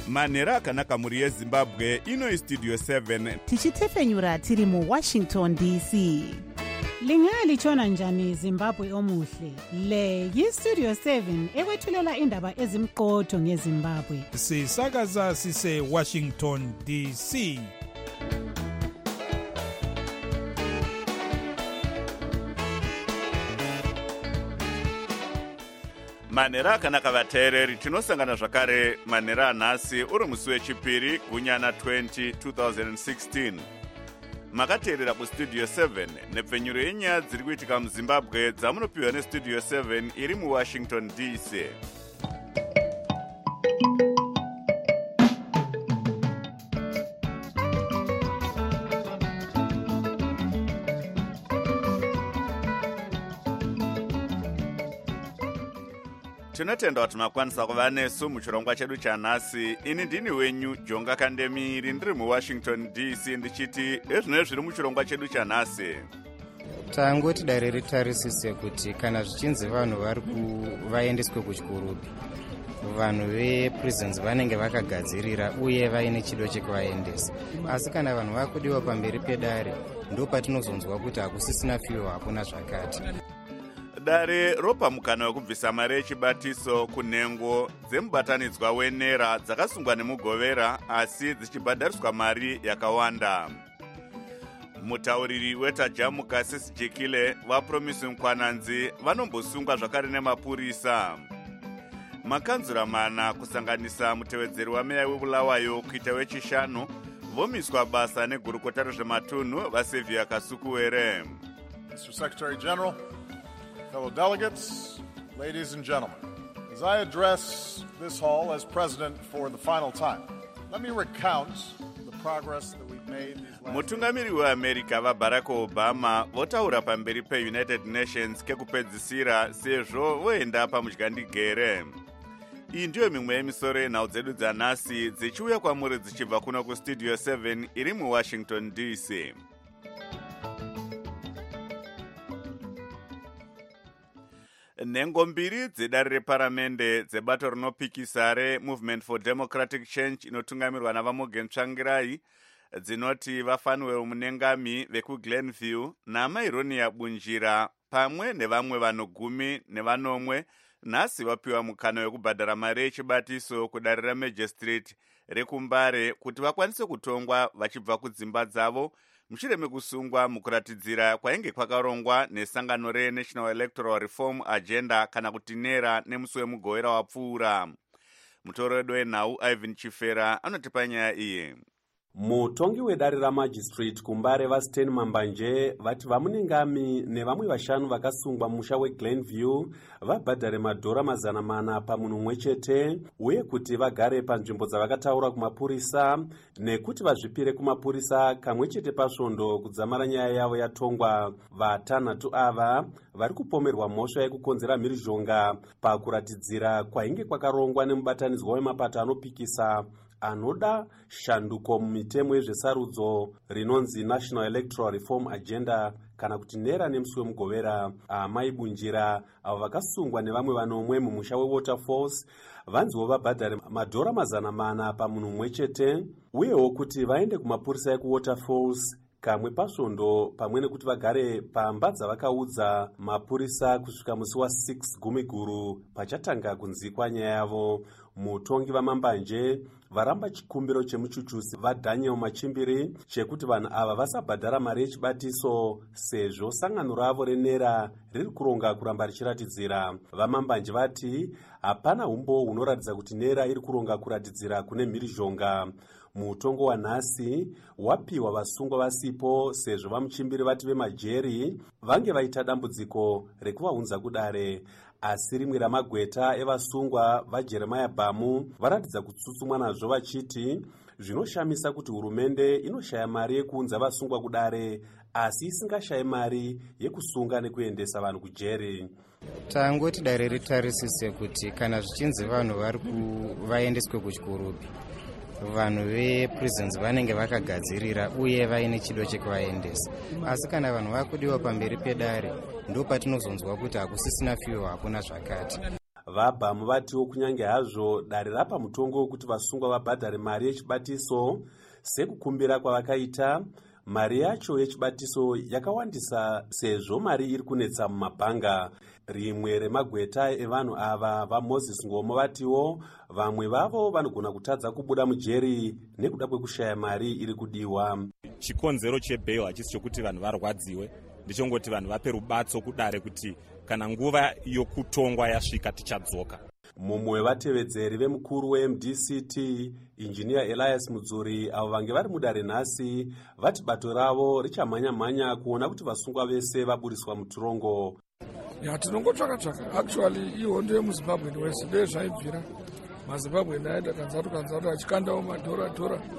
manhero akanaka mhuri yezimbabwe. Ino istudio 7 tichitefenyura tiri muWashington DC. Lingalitshona njani Zimbabwe omuhle? Le yistudio 7 ekwethulela indaba ezimqotho ngeZimbabwe. Sisakaza sise Washington DC. manhero akanaka vateereri, tinosangana zvakare manhero anhasi uri musi wechipiri gunyana 2016. Makateerera kustudio 7 nepfenyuro yenyaya dziri kuitika muzimbabwe dzamunopiwa nestudio 7 iri muWashington DC. Tinotenda kuti makwanisa kuva nesu muchirongwa chedu chanhasi. Ini ndini wenyu Jonga Kandemiri, ndiri muWashington DC, ndichiti ezvino zviri muchirongwa chedu chanhasi. Tangoti dare ritarisise kuti kana zvichinzi vanhu vaendeswe kuchikurupi, vanhu veprisons vanenge vakagadzirira uye vaine chido chekuvaendesa. Asi kana vanhu vakudiwa pamberi pedare, ndo patinozonzwa kuti hakusisina fiwo, hakuna zvakati. Dare ropa mukana wekubvisa mari yechibatiso kunhengo dzemubatanidzwa wenera dzakasungwa nemugovera asi dzichibhadhariswa mari yakawanda. Mutauriri wetajamu Kasisi Jekile vaPromise Mkwananzi vanombosungwa zvakare nemapurisa. Makanzura mana kusanganisa mutevedzeri wameya weBulawayo kuita wechishanu vomiswa basa negurukota rezvematunhu vaSevia Kasukuwere. Mr. Secretary General, fellow delegates, ladies and gentlemen, as I address this hall as president for the final time, let me recount the progress that we've made these last Mutungamiri weAmerica vaBarack Obama votaura pamberi peUnited Nations kekupedzisira sezvo voenda pamudyandegere. Iyi ndiyo mimwe yemisoro yenhau dzedu dzanhasi dzichiuya kwamuri dzichibva kuno kustudio 7 iri muWashington DC. Nhengo mbiri dzedare reparamende dzebato rinopikisa reMovement for Democratic Change inotungamirwa navaMorgan Tsvangirai dzinoti vaFanuel Munengami vekuGlenview naMaironia Bunjira pamwe nevamwe vanhu 10 nhasi vapiwa mukana wekubhadhara mari yechibatiso kudare raMagistrate rekuMbare kuti vakwanise kutongwa vachibva kudzimba dzavo mushure mekusungwa mukuratidzira kwainge kwakarongwa nesangano reNational Electoral Reform Agenda kana kuti NERA nemusi wemugovera wapfuura. Mutoredo wenhau Ivan Chifera anotipa nyaya iyi. Mutongi wedare raMagistrate kuMbare vaStan Mambanje vati vaMunengami nevamwe vashanu vakasungwa musha weGlenview vabhadhare madhora 400 pamunhu mumwe chete uye kuti vagare panzvimbo dzavakataura kumapurisa nekuti vazvipire kumapurisa kamwe chete pasvondo kudzamara nyaya yavo yatongwa. Vatanhatu ava vari kupomerwa mhosva yekukonzera mhirizhonga pakuratidzira kwainge kwakarongwa nemubatanidzwa wemapato anopikisa anoda shanduko mumitemo yezvesarudzo rinonzi National Electoral Reform Agenda kana kuti NERA nemusi wemugovera. Amai Bunjira avo vakasungwa nevamwe vanomwe mumusha weWaterfalls vanziwo vabhadhare madhora 400 pamunhu mumwe chete uyewo kuti vaende kumapurisa ekuWaterfalls kamwe pasvondo pamwe nekuti vagare pamba dzavakaudza mapurisa kusvika musi wa6 Gumiguru pachatanga kunzikwa nyaya yavo. Mutongi vaMambanje varamba chikumbiro chemuchuchusi vaDaniel Machimbiri chekuti vanhu ava vasabhadhara mari yechibatiso sezvo sangano ravo reNERA riri kuronga kuramba richiratidzira. VaMambanje vati hapana umbo hunoratidza kuti NERA iri kuronga kuratidzira kune mhirizhonga. Mutongo wanhasi wapiwa vasungwa vasipo sezvo vaMuchimbiri vati vemajeri vange vaita dambudziko rekuvaunza kudare. Asi rimwe ramagweta evasungwa vaJeremiah Bamu varatidza kutsutsumwa nazvo vachiti zvinoshamisa kuti hurumende inoshaya mari yekuunza vasungwa kudare asi isingashayi mari yekusunga nekuendesa vanhu kujeri. Tangoti dare ritarisise kuti kana zvichinzi vanhu vaendeswe kuchikurupi, vanhu veprisons vanenge vakagadzirira uye vaine chido chekuvaendesa. Asi kana vanhu vakudiwa pamberi pedare, ndo patinozonzwa kuti hakusisina fiwo, hakuna zvakati. vabhamu vatiwo kunyange hazvo dare rapa mutongo wekuti vasungwa vabhadhare mari yechibatiso sekukumbira kwavakaita, mari yacho yechibatiso yakawandisa sezvo mari iri kunetsa mumabhanga. Rimwe remagweta evanhu ava vaMoses Ngomo vatiwo vamwe vavo vanogona kutadza kubuda mujeri nekuda kwekushaya mari iri kudiwa. Chikonzero chebheil hachisi chokuti vanhu varwadziwe, ndichongoti vanhu vape rubatso kudare kuti kana nguva yokutongwa yasvika tichadzoka. Mumwe wevatevedzeri vemukuru weMDCT injiniya Elias Mudzuri avo vange vari mudare nhasi vati bato ravo richamhanya-mhanya kuona kuti vasungwa vese vaburiswa mutorongo. Tinongotsvaka actually ihondo yemuZimbabwe wese ndezvaibvira maZimbabwe aida kanzatu achikandawo madhora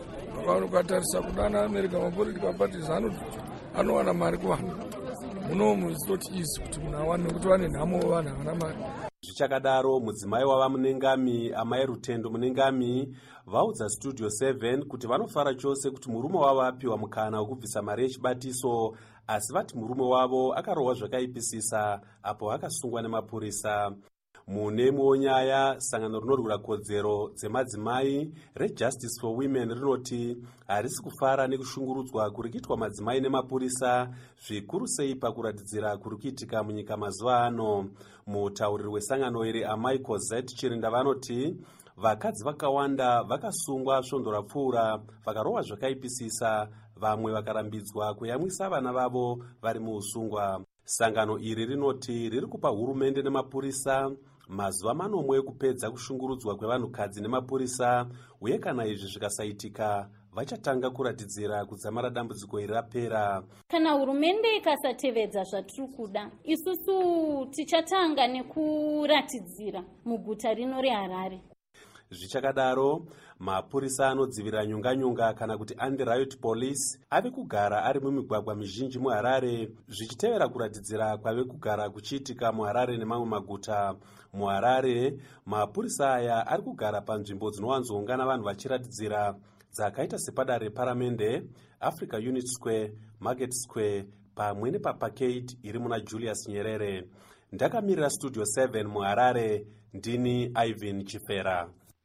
ukatarisa kudana America mapolitical parties anowana mari kuvanhu. Munomu it's not easy kuti munhu awane nekuti vane nhamo vanhu havana mari. Zvichakadaro mudzimai wava Munengami Amai Rutendo Munengami vaudza Studio 7 kuti vanofara chose kuti murume wavo apiwa mukana wekubvisa mari yechibatiso, asi vati murume wavo akarohwa zvakaipisisa apo akasungwa nemapurisa. Mune mwewo nyaya, sangano rinorwira kodzero dzemadzimai reJustice for Women rinoti harisi kufara nekushungurudzwa kuri kuitwa madzimai nemapurisa, zvikuru sei pakuratidzira kuri kuitika munyika mazuva ano. Mutauriri wesangano iri Amai Cosette Chirinda vanoti vakadzi vakawanda vakasungwa svondo rapfuura vakarohwa zvakaipisisa, vamwe vakarambidzwa kuyamwisa vana vavo vari muusungwa. Sangano iri rinoti riri kupa hurumende nemapurisa mazuva manomwe ekupedza kushungurudzwa kwevanhukadzi nemapurisa, uye kana izvi zvikasaitika vachatanga kuratidzira kudzamara dambudziko iri rapera. Kana hurumende ikasatevedza zvatiri kuda, isusu tichatanga nekuratidzira muguta rino reHarare. Zvichakadaro, mapurisa anodzivira nyonganyonga kana kuti anti-riot police ave kugara ari mumigwagwa mizhinji muHarare, zvichitevera kuratidzira kwave kugara kuchiitika muHarare nemamwe maguta. MuHarare, mapurisa aya ari kugara panzvimbo dzinowanzoungana vanhu vachiratidzira dzakaita sepadare reparamende, Africa Unit Square, Market Square pamwe nepaparkade iri muna Julius Nyerere. Ndakamirira Studio 7 muHarare, ndini Ivan Chifera.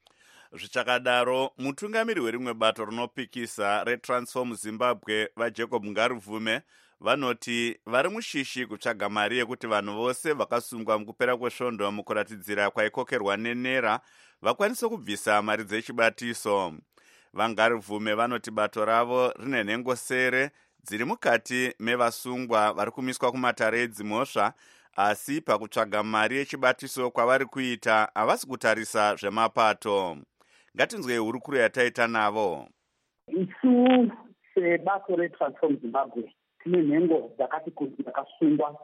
Zvichakadaro, mutungamiri werimwe bato rinopikisa reTransform Zimbabwe vaJacob Ngaruvume vanoti vari mushishi kutsvaga mari yekuti vanhu vose vakasungwa mukupera kwesvondo mukuratidzira kwaikokerwa nenera vakwanise kubvisa mari dzechibatiso. VaNgaruvume vanoti bato ravo rine nhengo sere dziri mukati mevasungwa vari kumiswa kumatare edzimhosva, asi pakutsvaga mari yechibatiso kwavari kuita havasi kutarisa zvemapato. Ngatinzwei hurukuro yataita navo. Isu sebato reTransform Zimbabwe tine nhengo dzakati kuti dzakasungwa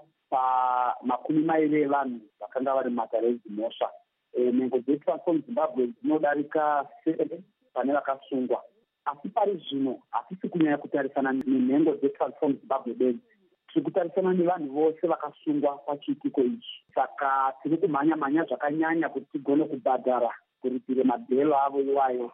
pa20 evanhu vakanga vari mumatare edzimhosva. Nhengo dzeTransform Zimbabwe dzinodarika 7 pane vakasungwa, asi pari zvino hatisi kunyanya kutarisana nenhengo dzeTransform Zimbabwe bedzi, tiri kutarisana nevanhu vose vakasungwa pachiitiko ichi. Saka tiri kumhanya-mhanya zvakanyanya kuti tigone kubhadhara kuripire mabhelo avo iwayo.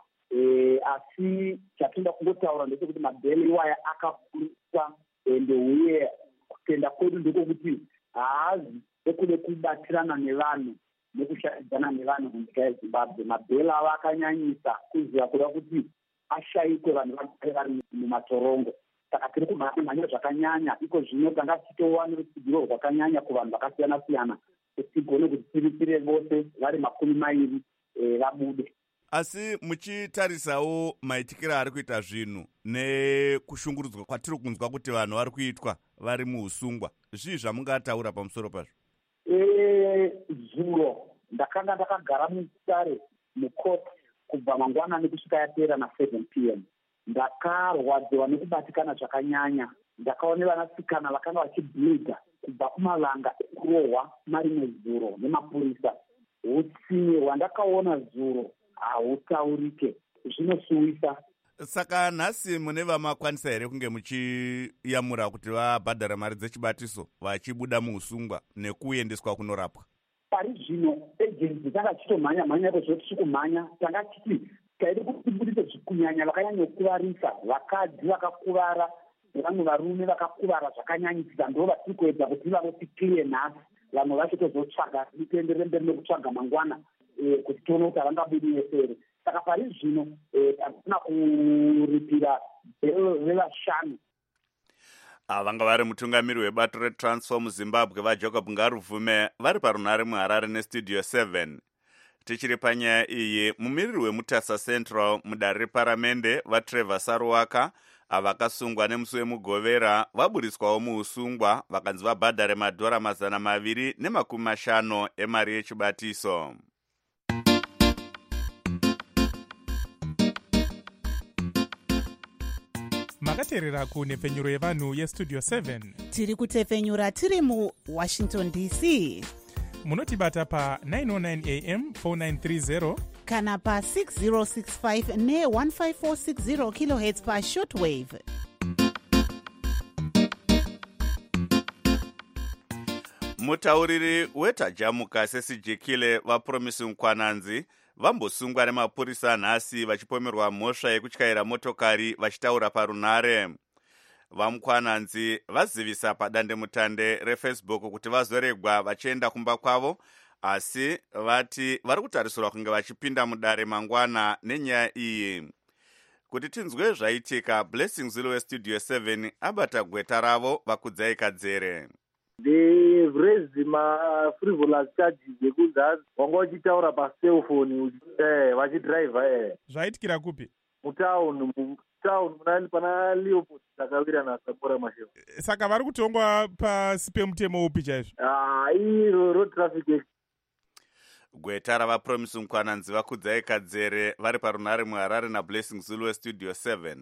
Asi chatoda kungotaura ndechekuti mabhelo iwayo akakurisa, ende uye kutenda kwedu ndekokuti haazi ekude kubatirana nevanhu nekushaidzana nevanhu munyika yeZimbabwe. Mabhelo avo akanyanyisa kuziva kuda kuti ashayikwe vanhu vagare vari mumatorongo. Saka tiri kumhanya zvakanyanya, iko zvino tanga tichitowana rutsigiro rwakanyanya kuvanhu vakasiyana-siyana kuti tigone kuti tiripire vose vari 20 vabude. Asi muchitarisawo maitikiro ari kuita zvinhu nekushungurudzwa kwatiri kunzwa kuti vanhu vari kuitwa vari muusungwa, zvii zvamungataura pamusoro pazvo? Zuro ndakanga ndakagara mutare mukoti kubva mangwanani kusvika yapera na7 p.m. Ndakarwadziwa nekubatikana zvakanyanya. Ndakaona vanasikana vakanga vachibhidha kubva kumalanga ekurohwa marimwe zuro nemapurisa. Utsinye hwandakaona zuro hautaurike, zvinosuwisa. Saka nhasi mune vamakwanisa here kunge muchiyamura kuti vabhadhara mari dzechibatiso vachibuda muusungwa nekuendeswa kunorapwa? Pari zvino ejensi tanga chitomhanya-mhanya kozvoti chikumhanya, tanga chiti taide kuti tibudise zvikunyanya vakanyanya kukuvarisa, vakadzi vakakuvara, vamwe varume vakakuvara zvakanyanyisisa, ndo vatiri kuedza kuti vavotipire nhasi. vamwe vachitozotsvaga dipendere mberi nekutsvaga mangwana kuti tione kuti havangabudi yesere. Saka pari zvino hakuna kuripira bhero revashanu. Vanga vari mutungamiri webato reTransform Zimbabwe vaJacob Ngaruvume vari parunhare muHarare neStudio 7. Tichiri panyaya iyi, mumiriri weMutasa Central mudare reparamende vaTrevor Saruwaka vakasungwa nemusi wemugovera vaburiswawo muusungwa vakanzi vabhadhare madhora 250 emari yechibatiso. makateerera kunhepfenyuro yevanhu yestudio 7. Tiri kutepfenyura tiri muWashington DC. Munotibata pa 909 AM 4930 kana pa 6065 ne 15460 kHz pa shortwave. Mutauriri wetajamuka sesijikile vaPromising Nkwananzi vambosungwa nemapurisa nhasi vachipomerwa mhosva yekutyaira motokari vachitaura parunhare. VaMkwananzi vazivisa padandemutande reFacebook kuti vazoregwa vachienda kumba kwavo, asi vati vari kutarisirwa kunge vachipinda mudare mangwana nenyaya iyi. Kuti tinzwe zvaitika, Blessing Zulu weStudio 7 abata gweta ravo vakudzai kadzere. They've raised frivolous charges ekuzasi wanga uchitaura pacellphone vachidriver zvaitikira kupi? Mutown munani pana Leopold takawira naSapora Masheva. Saka vari kutongwa pasi pemutemo upi chaizvo? Iro road traffic. Gweta ravaPromising Nkwananzi vakudzai kadzere vari parunhare muHarare naBlessing Zulu weStudio 7.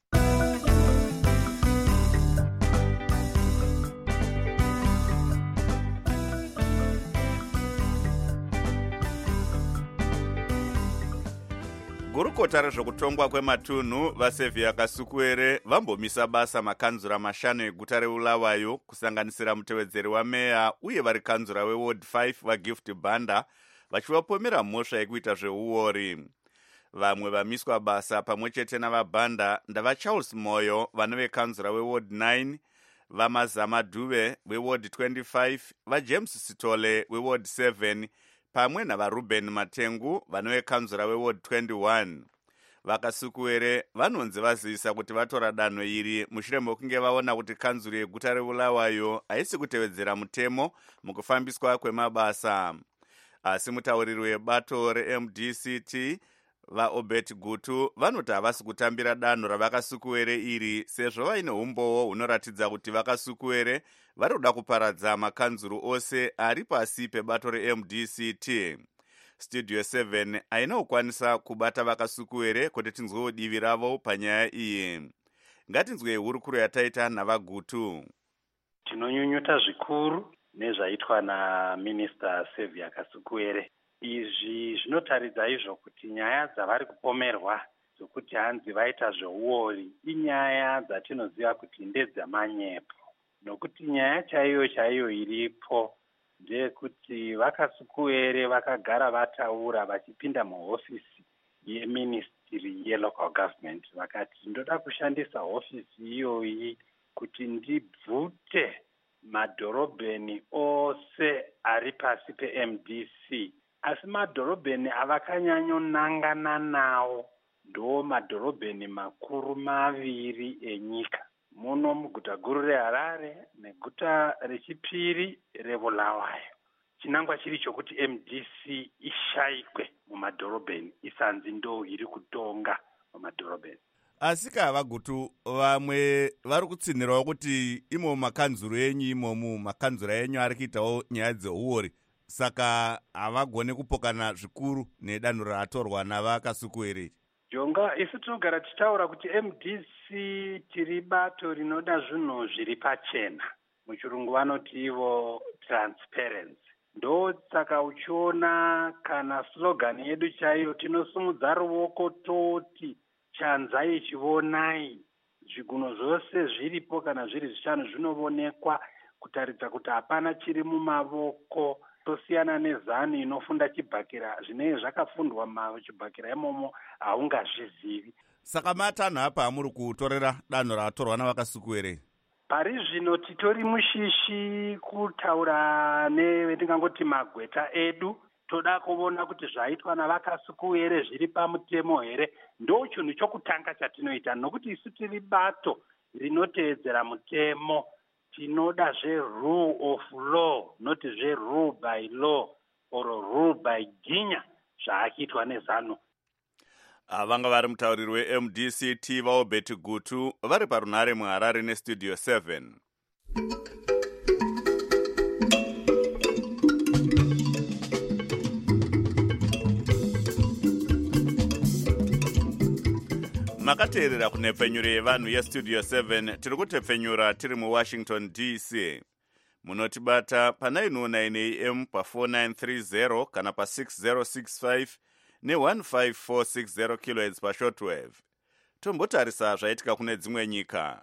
Gurukota rezvokutongwa kwematunhu vaSevia Kasukuere vambomisa basa makanzura 5 eguta reBulawayo kusanganisira mutevedzeri wameya uye vari kanzura weWard 5 vaGift Banda vachivapomera mhosva yekuita zveuori. Vamwe vamiswa basa pamwe chete navaBanda ndavaCharles Moyo vanove kanzura weWard 9, vaMazama Dube weWard 25, vaJames Sitole weWard 7 pamwe navaRuben Matengu vanove kanzura weWard 21. VaKasukuere vanonzi vazivisa kuti vatora danho iri mushure mekunge vaona kuti kanzuro yeguta reBulawayo haisi kutevedzera mutemo mukufambiswa kwemabasa. Asi mutauriri webato reMDCT vaObert Gutu vanoti havasi kutambira danho ravakasukuere iri sezvo vaine umbowo hunoratidza kuti vakasukuere vari kuda kuparadza makanzuru ose ari pasi pebato reMDCT. Studio 7 haina kukwanisa kubata vakasukuere kuti tinzwewo divi ravo panyaya iyi. Ngatinzwe hurukuro yataita navaGutu. Tinonyunyuta zvikuru nezvaitwa naMinista Sevia Kasukuere. Izvi zvinotaridza izvo kuti nyaya dzavari kupomerwa dzokuti hanzi vaita zveuori inyaya dzatinoziva kuti ndedzamanyepo. Nokuti nyaya chaiyo iripo ndeyekuti VaKasukuere vakagara vataura vachipinda muhofisi yeministry yelocal government vakati ndoda kushandisa hofisi iyoyi kuti ndibvute madhorobheni ose ari pasi peMDC. Asi madhorobheni avakanyanyonangana nawo ndo madhorobheni makuru 2 enyika. Muno muguta guru reHarare neguta rechipiri reBulawayo. Chinangwa chiri chokuti MDC ishayikwe mumadhorobheni, isanzi ndo iri kutonga mumadhorobheni. Asika havaGutu vamwe vari kutsinhirawo kuti imo makanzuro enyu imomu makanzura enyu ari kuitawo nyaya dzeuori. Saka havagone kupokana zvikuru nedanho ratorwa navaKasukuere. Jonga, isu tinogara tichitaura kuti MDC tiri bato rinoda zvinhu zviri pachena. Muchirungu vanoti ivo transparency. Ndo saka uchiona kana slogan yedu chaiyo tinosumudza ruoko toti chanzai chivonai. Zviguno zvose zviripo kana zviri 5 zvinoonekwa kutaridza kuti hapana chiri mumavoko. Tosiyana nezani inofunda chibhakira zvinenge zvakafundwa chibhakira imomo haungazvizivi. Saka matanho apa amuri kutorera danho ratorwa navaKasukuere. pari zvino titori mushishi kutaura nevetingangoti magweta edu. Toda kuona kuti zvaitwa navakasuku here zviri pamutemo here. Ndo chinhu chokutanga chatinoita, nokuti isu tiri bato rinoteedzera mutemo. Tinoda rule of law, not rule by law or rule by ginya zvaakiitwa neZANU. Vanga vari mutauriri weMDCT vaObert Gutu vari parunhare muHarare neStudio 7. Makateerera kunhepfenyuro yevanhu yeStudio 7. Tiri kutepfenyura tiri muWashington DC. Munotibata pa909 AM pa4930 kana pa6065 ne15460 kHz pashortwave. Tombotarisa zvaitika kune dzimwe nyika.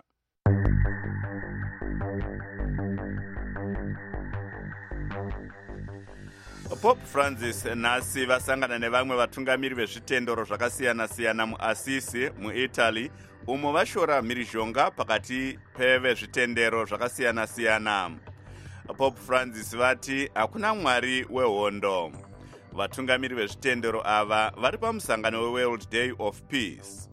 Pope Francis nhasi vasangana nevamwe vatungamiri vezvitendero zvakasiyana-siyana muAssisi muItaly, umo vashora mhirizhonga pakati pevezvitendero zvakasiyana-siyana. Pope Francis vati hakuna mwari wehondo. Vatungamiri vezvitendero ava vari pamusangano weWorld Day of Peace.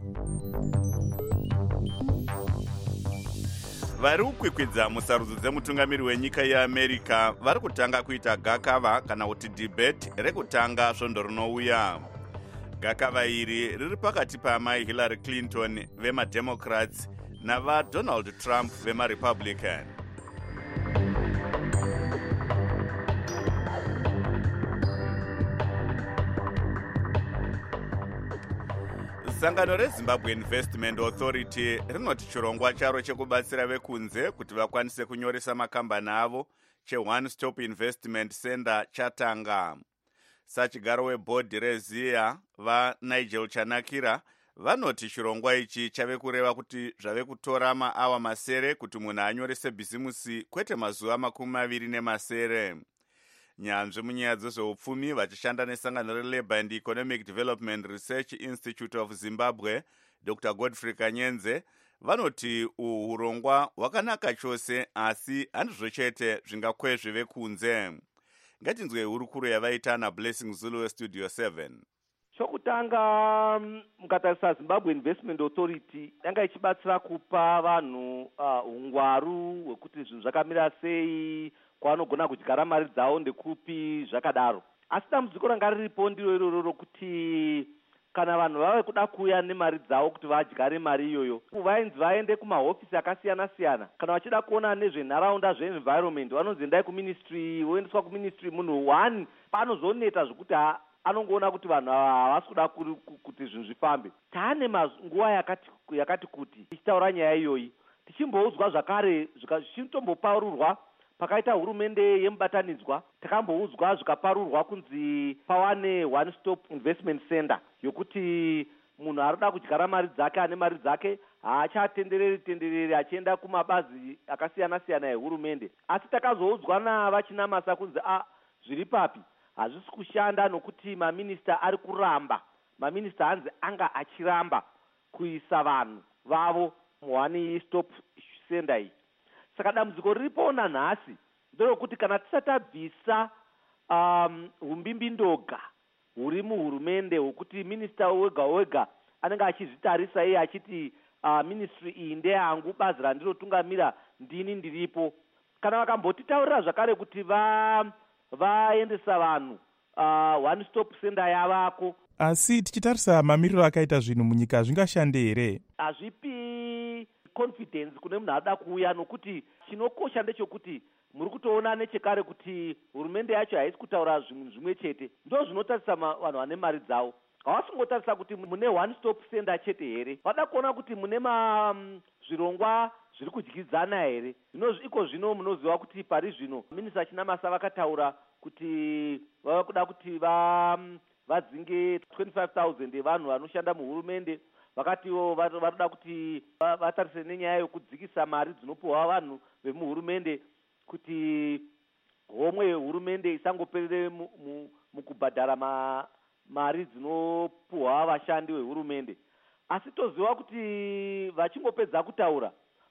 Vari kukwikwidza musarudzo dzemutungamiri wenyika yeAmerica vari kutanga kuita gakava kana kuti debate rekutanga svondo rinouya. Gakava iri riri pakati paamai Hillary Clinton vemaDemocrats navaDonald Trump vemaRepublican. Sangano reZimbabwe Investment Authority rinoti chirongwa charo chekubatsira vekunze kuti vakwanise kunyoresa makambani avo cheOne Stop Investment Center chatanga. Sachigaro webhodhi reZIA vaNigel Chanakira vanoti chirongwa ichi chave kureva kuti zvave kutora maawa masere kuti munhu anyorese bhizimusi kwete mazuva 20 Nyanzvi munyaya dzezveupfumi vachishanda nesangano reLabour and Economic Development Research Institute of Zimbabwe, Dr. Godfrey Kanyenze, vanoti urongwa hwakanaka chose asi handizvo chete zvingakwezve vekunze. Ngatinzwe hurukuro yavaita naBlessing Zulu weStudio 7. Chokutanga mukatarisa Zimbabwe Investment Authority yanga ichibatsira kupa vanhu ungwaru hwekuti zvinhu zvakamira sei, kwavanogona kudyara mari dzavo ndekupi zvakadaro. Asi dambudziko ranga riripo ndiro iroro rokuti kana vanhu vave kuda kuuya nemari dzavo kuti vadyare mari iyoyo, vainzi vaende kumahofisi akasiyana-siyana. Kana vachida kuona nezvenharaunda zveenvironment vanonzi endai kuministry, voendeswa kuministry. Munhu one panozoneta zvokuti anongoona kuti vanhu havasi kuda kuti zvinhu zvifambe. Taane nguva yakati kuti tichitaura nyaya iyoyi, tichimboudzwa zvakare zvichitomboparurwa pakaita hurumende yemubatanidzwa. Takamboudzwa zvikaparurwa kunzi pawane One Stop Investment Center yokuti munhu arida kudyara mari dzake ane mari dzake haachatendereri achienda kumabazi akasiyana-siyana ehurumende. Asi takazoudzwa navachinamasa kunzi zviri papi hazvisi kushanda nokuti maminista ari kuramba. Maminista hanzi anga achiramba kuisa vanhu vavo muOne Stop Center iyi. Saka dambudziko riripo nanhasi nderokuti kana tisati tabvisa umbimbindoga huri muhurumende hwokuti minista wega anenge achizvitarisa iye achiti ministry iyi ndeyangu, bazi randinotungamira ndini ndiripo. Kana vakambotitaurira zvakare kuti vaendesa vanhu One Stop Center yavako. Asi tichitarisa mamiriro akaita zvinhu munyika zvingashande here? Hazvipi confidence kune munhu ada kuuya, nokuti chinokosha ndechekuti muri kutoona nechekare kuti hurumende yacho haisi kutaura zvinhu zvimwe chete. Ndo zvinotarisa vanhu vane mari dzavo. Havasingotarisa kuti mune One Stop Center chete here, vada kuona kuti mune zvirongwa zviri kudyidzana here. Iko zvino munoziva kuti pari zvino minista Chinamasa vakataura kuti vava kuda kuti vadzinge 25,000 yevanhu vanoshanda muhurumende. Vakatiwo varikuda kuti vatarise nenyaya yokudzikisa mari dzinopuhwa vanhu vemuhurumende, kuti homwe hurumende isangoperere mukubhadhara mari dzinopuhwa vashandi vehurumende. Asi toziva kuti vachingopedza kutaura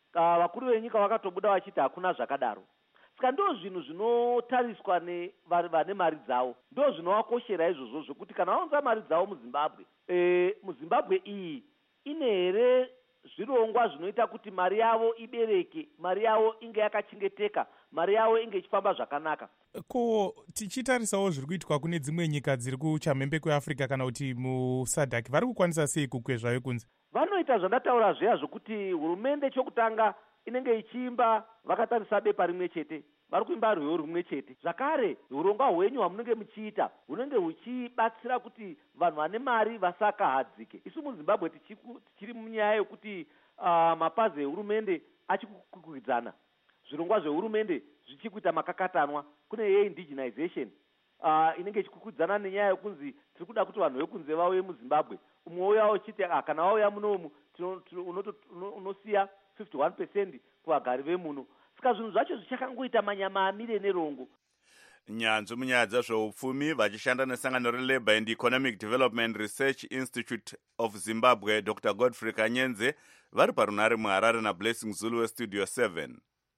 vakuru venyika vakatobuda vachiti hakuna zvakadaro. Saka ndo zvinhu zvinotariswa nevane mari dzavo, ndo zvinovakoshera izvozvo zvokuti kana vaunza mari dzavo muzimbabwe iyi ine here zvirongwa zvinoita kuti mari yavo ibereke, mari yavo inge yakachengeteka, mari yavo inge ichifamba zvakanaka. Ko tichitarisawo zviri kuitwa kune dzimwe nyika dziri kuchamhembe kweAfrica kana kuti musadhaki, vari kukwanisa sei kukwezva vekunze? Vanoita zvandataura zviya zvokuti hurumende chokutanga inenge ichiimba vakatarisa bepa rimwe chete, vari kuimba rwiyo rumwe chete. Zvakare urongwa hwenyu hwamunenge muchiita hunenge huchibatsira kuti vanhu vane mari vasakahadzike. Isu muZimbabwe tichiri munyaya yokuti mapazi ehurumende achikukwikwidzana, zvirongwa zvehurumende zvichikuita makakatanwa. Kune ye-indigenization inenge ichikukwikwidzana nenyaya yokunzi tiri kuda kuti vanhu vekunze vauye muZimbabwe. Umwe uya uchiti kana vauya munomu unosiya 51% kuvagari vemuno. Saka zvinhu zvacho zvichakangoita manyama amire nerongo. Nyanzvi munyaya dzezveupfumi vachishanda nesangano reLabour and Economic Development Research Institute of Zimbabwe, Dr. Godfrey Kanyenze, vari parunare muHarare naBlessing Zulu weStudio 7.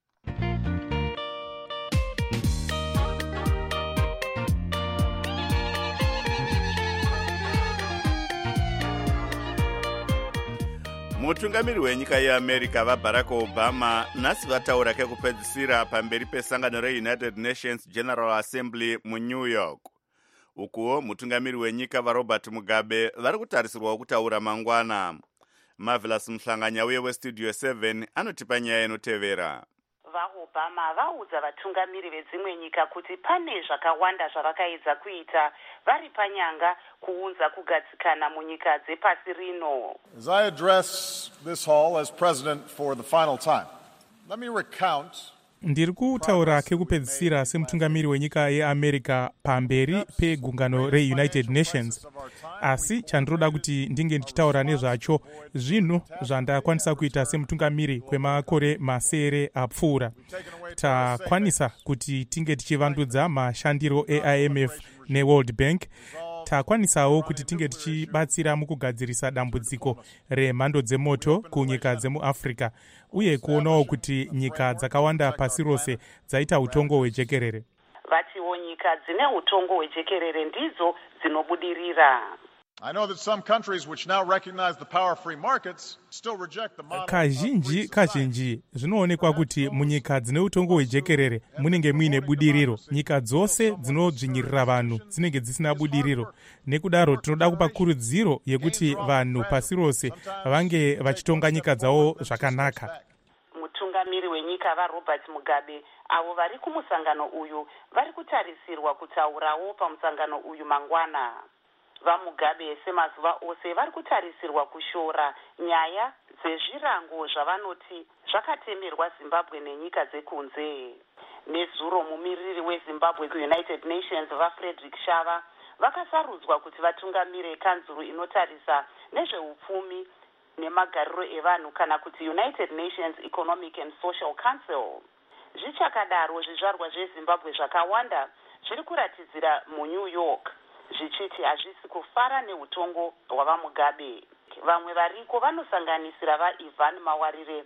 Mutungamiri wenyika yeAmerica vaBarack Obama nhasi vataura kekupedzisira pamberi pesangano reUnited Nations General Assembly muNew York. Ukuwo mutungamiri wenyika vaRobert Mugabe vari kutarisirwawo kutaura mangwana. Marvelous Mhlanganya uye weStudio 7 anotipa nyaya inotevera. VaObama vaudza vatungamiri vedzimwe nyika kuti pane zvakawanda zvavakaedza kuita vari panyanga kuunza kugadzikana munyika dzepasi rino. As I address this hall as president for the final time, let me recount ndiri kutaura kekupedzisira semutungamiri wenyika yeAmerica pamberi pegungano reUnited Nations, asi chandinoda kuti ndinge ndichitaura nezvacho zvinhu zvandakwanisa kuita semutungamiri kwemakore masere apfuura. Takwanisa kuti tinge tichivandudza mashandiro eIMF neWorld Bank. Takwanisawo kuti tinge tichibatsira mukugadzirisa dambudziko remhando dzemoto kunyika dzemuAfrica, uye kuonawo kuti nyika dzakawanda pasi rose dzaita utongo hwejekerere. Vatiwo nyika dzine utongo hwejekerere ndidzo dzinobudirira. I know that some countries which now recognize the power of free markets still reject the model. Kazhinji zvinoonekwa kuti munyika dzine utongo hwejekerere munenge muine budiriro. Nyika dzose dzinodzvinyirira vanhu dzinenge dzisina budiriro. Nekudaro tinoda kupa kurudziro yekuti vanhu pasi rose vange vachitonga nyika dzavo zvakanaka. Mutungamiri wenyika vaRobert Mugabe avo vari kumusangano uyu vari kutarisirwa kutaurawo pamusangano uyu mangwana. VaMugabe semazuva ose vari kutarisirwa kushora nyaya dzezvirango zvavanoti zvakatemerwa Zimbabwe nenyika dzekunze. Nezuro mumiriri weZimbabwe kuUnited Nations vaFrederick Shava vakasarudzwa kuti vatungamire kanzuru inotarisa nezveupfumi nemagariro evanhu kana kuti United Nations Economic and Social Council. Zvichakadaro zvizvarwa zveZimbabwe zvakawanda zviri kuratidzira muNew York zvichiti hazvisi kufara neutongo hwavaMugabe. Vamwe variko vanosanganisira vaIvan Mawarire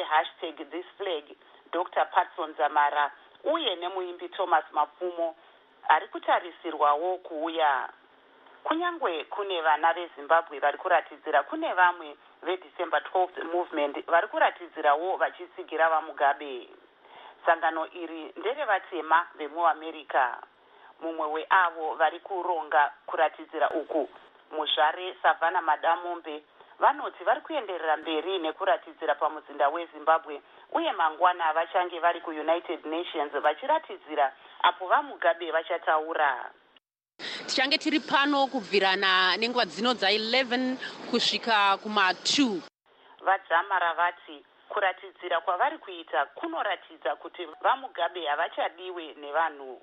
#ThisFlag, Dr. Patson Zamara uye nemuimbi Thomas Mapfumo ari kutarisirwawo kuuya. Kunyangwe kune vana veZimbabwe vari kuratidzira, kune vamwe veDecember 12th movement vari kuratidzirawo vachisigira vaMugabe. Sangano iri nderevatema vemuAmerica. Mumwe weavo vari kuronga kuratidzira uku, muzvare Savannah Madamombe, vanoti vari kuenderera mberi nekuratidzira pamuzinda weZimbabwe uye mangwana vachange vari kuUnited Nations vachiratidzira apo vaMugabe vachataura. Tichange tiri pano kubvirana nenguva dzino dza11 kusvika kuma2. Vadzamara vati kuratidzira kwavari kuita kunoratidza kuti vaMugabe havachadiwe nevanhu.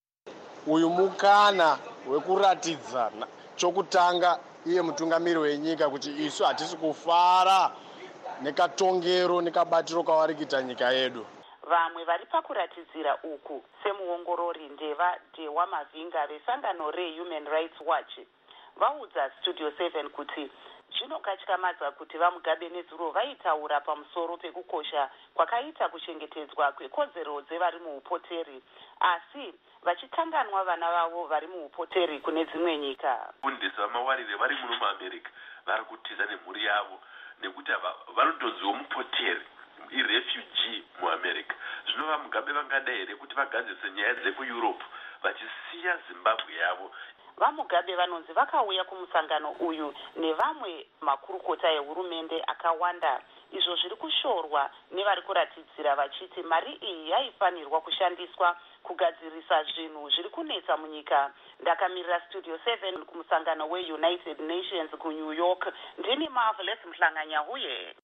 Uyu mukana wekuratidza chokutanga iye mutungamiri wenyika kuti isu hatisi kufara nekatongero nekabatiro kavari kuita nyika yedu. Vamwe vari pakuratidzira uku semuongorori ndeva Dewa Mavinga vesangano reHuman Rights Watch vaudza Studio 7 kuti zvinokatyamadza kuti vamugabe nezuro vaitaura pamusoro pekukosha kwakaita kuchengetedzwa kwekodzero dzevari muupoteri, asi vachikanganwa vana vavo vari muupoteri kune dzimwe nyika. Fundisi vamawarire vari muno muamerica vari kutiza nemhuri yavo nekuti vanodonziwo mupoteri irefugee muamerica. Zvino vamugabe vangada here kuti vagadzise nyaya dzekueurope vachisiya zimbabwe yavo? Vamugabe vanonzi vakauya kumusangano uyu nevamwe makurukota ehurumende akawanda, izvo zviri kushorwa nevari kuratidzira vachiti mari iyi yaifanirwa kushandiswa kugadzirisa zvinhu zviri kunetsa munyika. Ndakamirira Studio 7 kumusangano weUnited Nations kuNew York. Ndini Marvelous Mhlanganyahuye.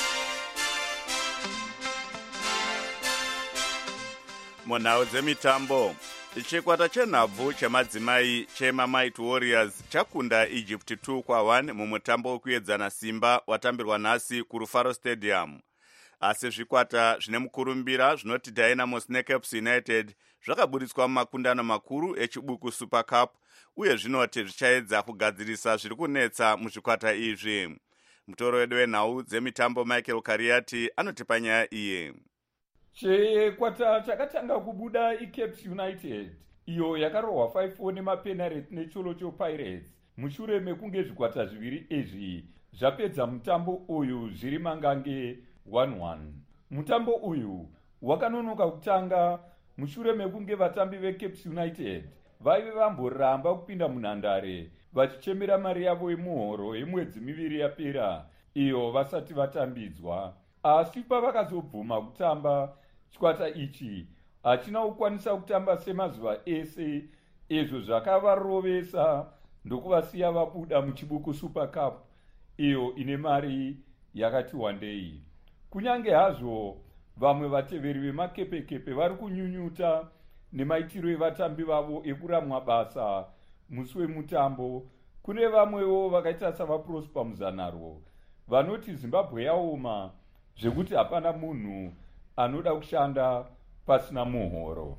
Munhau dzemitambo, chikwata chenhabvu chemadzimai chemaMighty Warriors chakunda Egypt 2-1 mumutambo wekuedzana simba watambirwa nhasi kuRufaro Stadium. Asi zvikwata zvine mukurumbira zvinoti Dynamos neCaps United zvakaburitswa mumakundano makuru echibuku Super Cup, uye zvinoti zvichaedza kugadzirisa zviri kunetsa muzvikwata izvi. Mutoro wedu wenhau dzemitambo Michael Kariati anotipa nyaya iye. Chikwata chakatanga kubuda iCaps United, iyo yakarohwa 5-4 nemapenalty neCholocho Pirates, mushure mekunge zvikwata zviviri izvi zvapedza mutambo uyu zviri mangange 1-1. Mutambo uyu wakanonoka kutanga mushure mekunge vatambi veCaps United vaive vamboramba kupinda munhandare vachichemera mari yavo yemuhoro yemwedzi miviri yapera iyo vasati vatambidzwa. Asi pavakazobvuma kutamba, chikwata ichi hachina kukwanisa kutamba semazuva ese, izvo zvakavarovesa ndokuvasiya vabuda muchibuku Super Cup iyo ine mari yakati wandei. Kunyange hazvo vamwe vateveri vemakepekepe vari kunyunyuta nemaitiro evatambi vavo ekuramwa basa musi wemutambo, kune vamwewo vakaita savaProsper Muzanaro vanoti Zimbabwe yaoma zvekuti hapana munhu anoda kushanda pasina muhoro.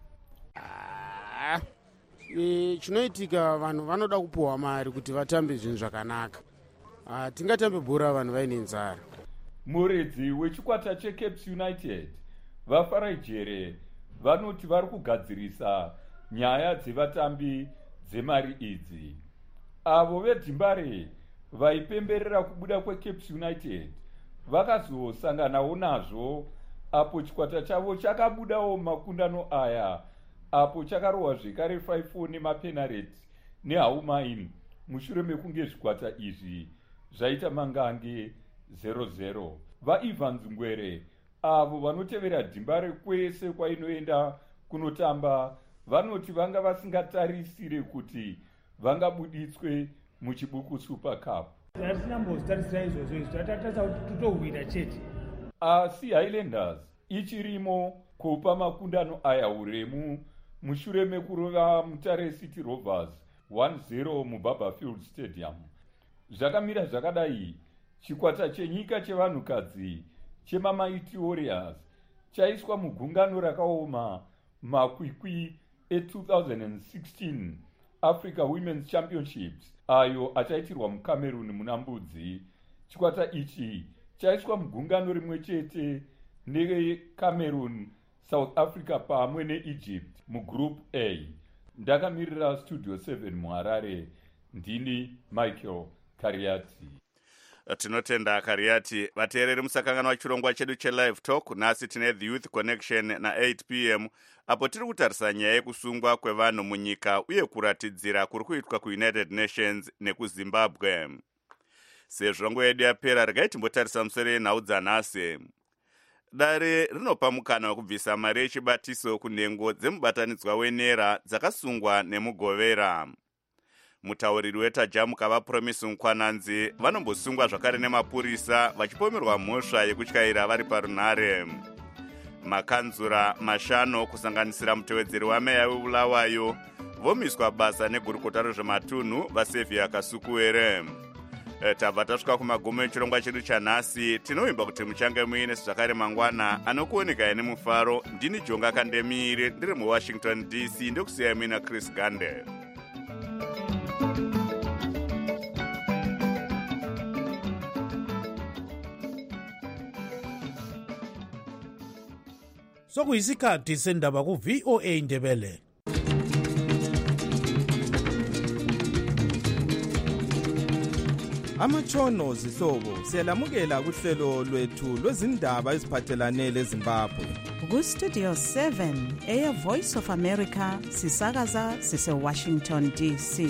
Chinoitika vanhu vanoda kupuwa mari kuti vatambe zvinhu zvakanaka. Tingatambe bhora vanhu vaine nzara. Muredzi wechikwata cheCaps United vaFarai Jere vanoti vari kugadzirisa nyaya dzevatambi dzemari idzi. Avo vedhimbare vaipemberera kubuda kweCaps United vakazosanganawo nazvo apo chikwata chavo chakabudawo makundano aya, apo chakarohwa zvekare 5-4 nemapenalty neHaumain mushure mekunge zvikwata izvi zvaita mangange 0-0. VaIvan Zungwere avo vanotevera dhimbare kwese kwainoenda kunotamba vanoti vanga vasingatarisire kuti vangabuditswe muchibuku Super Cup. Hatinambotarisira izvozvo izvi, tatarisa kuti totowina chete. Asi Highlanders ichirimo kupa makundano aya uremu mushure mekurova Mutare City Rovers 1-0 muBarberfield Stadium. Zvakamira zvakadai, chikwata chenyika chevanhukadzi chemaMighty Warriors chaiswa mugungano rakaoma makwikwi e2016 Africa Women's Championships ayo achaitirwa muCameroon muna Mbudzi. Chikwata ichi chaiswa mugungano rimwe chete neCameroon, South Africa pamwe neEgypt mugroup A. Ndakamirira Studio 7 muHarare, ndini Michael Kariati. Tinotenda Kariati. Vateereri musakanganwa chirongwa chedu cheLive Talk. Nhasi tine The Youth Connection na 8 p.m. apo tiri kutarisa nyaya yekusungwa kwevanhu munyika uye kuratidzira kuri kuitwa kuUnited Nations nekuZimbabwe. Sezvo nguva yedu yapera, regai timbotarisa musoro yenhau dzanhasi. Dare rinopa mukana wekubvisa mari yechibatiso kunhengo dzemubatanidzwa wenera dzakasungwa nemugovera. Mutauriri weTajamuka vaPromise Nkwananzi vanombosungwa zvakare nemapurisa vachipomerwa mhosva yekutyaira vari parunhare. Makanzura mashanu kusanganisira mutevedzeri wameya weBulawayo vomiswa basa negurukota rezvematunhu vaSevia Kasukuwere. Tabva tasvika kumagumo echirongwa chedu chanhasi. Tinovimba kuti muchange muine zvakare mangwana anokuoneka nemufaro. Ndini Jonga Kandemire ndiri muWashington DC ndokusiyai muina Chris Gande. sokuyisikhathi sendaba ku-VOA Indebele. Amatshono zihlobo siyalamukela kuhlelo lwethu lwezindaba eziphathelane leZimbabwe. Ku-Studio 7 Air Voice of America sisakaza sise-Washington DC.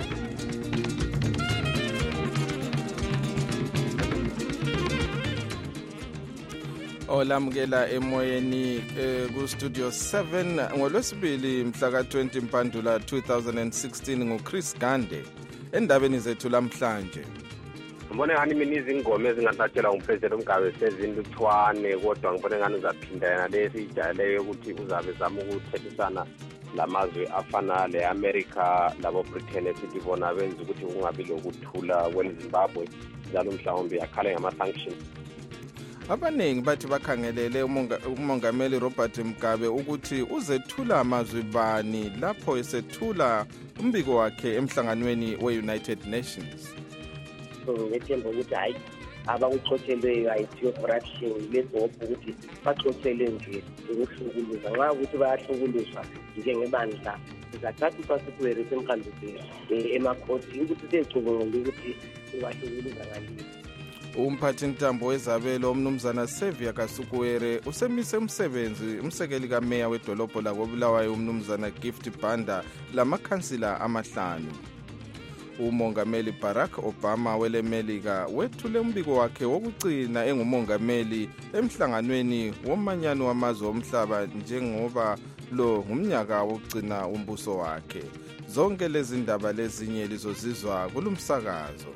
Olamukela emoyeni ku-Studio 7 ngolwesibili mhla ka-20 Mpandula 2016 nguChris Gande endabeni zethu lamhlanje. Ngibone ngani mina izingoma ezingathathela umpresident uMgabe sezinluthwane kodwa ngibone ngani uzaphinda yena lesi ijayeleyo ukuthi uzabe zama ukuthethisana lamazwe afana le-America labo Britain esithi bona benza ukuthi kungabi lokuthula kweZimbabwe njalo mhlawumbe akhale ngama-sanctions. Abaningi bathi bakhangelele umongameli Robert Mugabe ukuthi uzethula amazwi bani lapho esethula umbiko wakhe emhlanganweni we-United Nations. Ngethemba ukuthi hayi abakuxotshelweyo ayithiyo corruption lebhobho ukuthi baxotshelwe nje ukuhlukuluza nxa ukuthi bayahlukuluzwa njengebandla sizathatha isasikwere semkhanduzeli emakhoti ukuthi seyicubungule ukuthi ubahlukuluza ngalini. Umphathintambo wezabelo umnumzana Xavier Kasukuwere usemise umsekeli kameya wedolobho lakobulawayo umnumzana Gift Banda lamakhansila amahlanu. Umongameli Barack Obama welemelika wethule umbiko wakhe wokugcina engumongameli emhlanganweni womanyano wamazwe omhlaba njengoba lo ngumnyaka wokugcina umbuso wakhe. Zonke lezi ndaba lezinye lizozizwa kulumsakazo.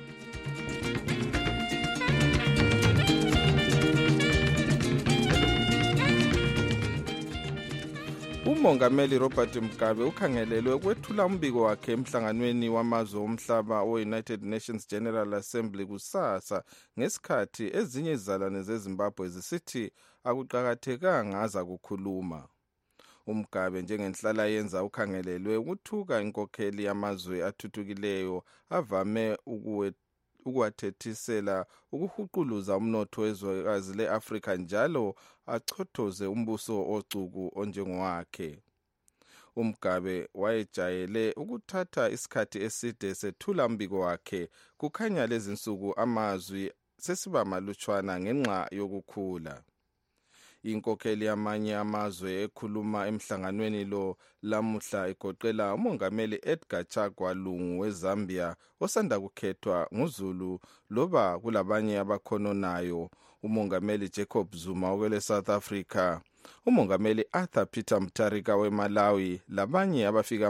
Umongameli Robert Mugabe ukhangelelwe ukwethula umbiko wakhe emhlanganweni wamazwe omhlaba we-United Nations General Assembly kusasa ngesikhathi ezinye izizalwane zeZimbabwe zisithi akuqakathekanga aza kukhuluma. uMgabe njengenhlala yenza ukhangelelwe ukuthuka inkokheli yamazwe athuthukileyo avame ukuwathethisela ukuhuquluza umnotho wezwekazi le-Afrika njalo achothoze umbuso ocuku onjengowakhe. uMgabe wayejayele ukuthatha isikhathi eside sethula umbiko wakhe kukhanya lezinsuku amazwi sesiba malutshwana ngenxa yokukhula. Inkokheli yamanye amazwe ekhuluma emhlanganweni lo lamuhla igoqela umongameli Edgar Chagwa Lungu weZambia osanda kukhethwa nguZulu loba kulabanye abakhononayo, umongameli Jacob Zuma wele South Africa, umongameli Arthur Peter Mutharika weMalawi labanye abafika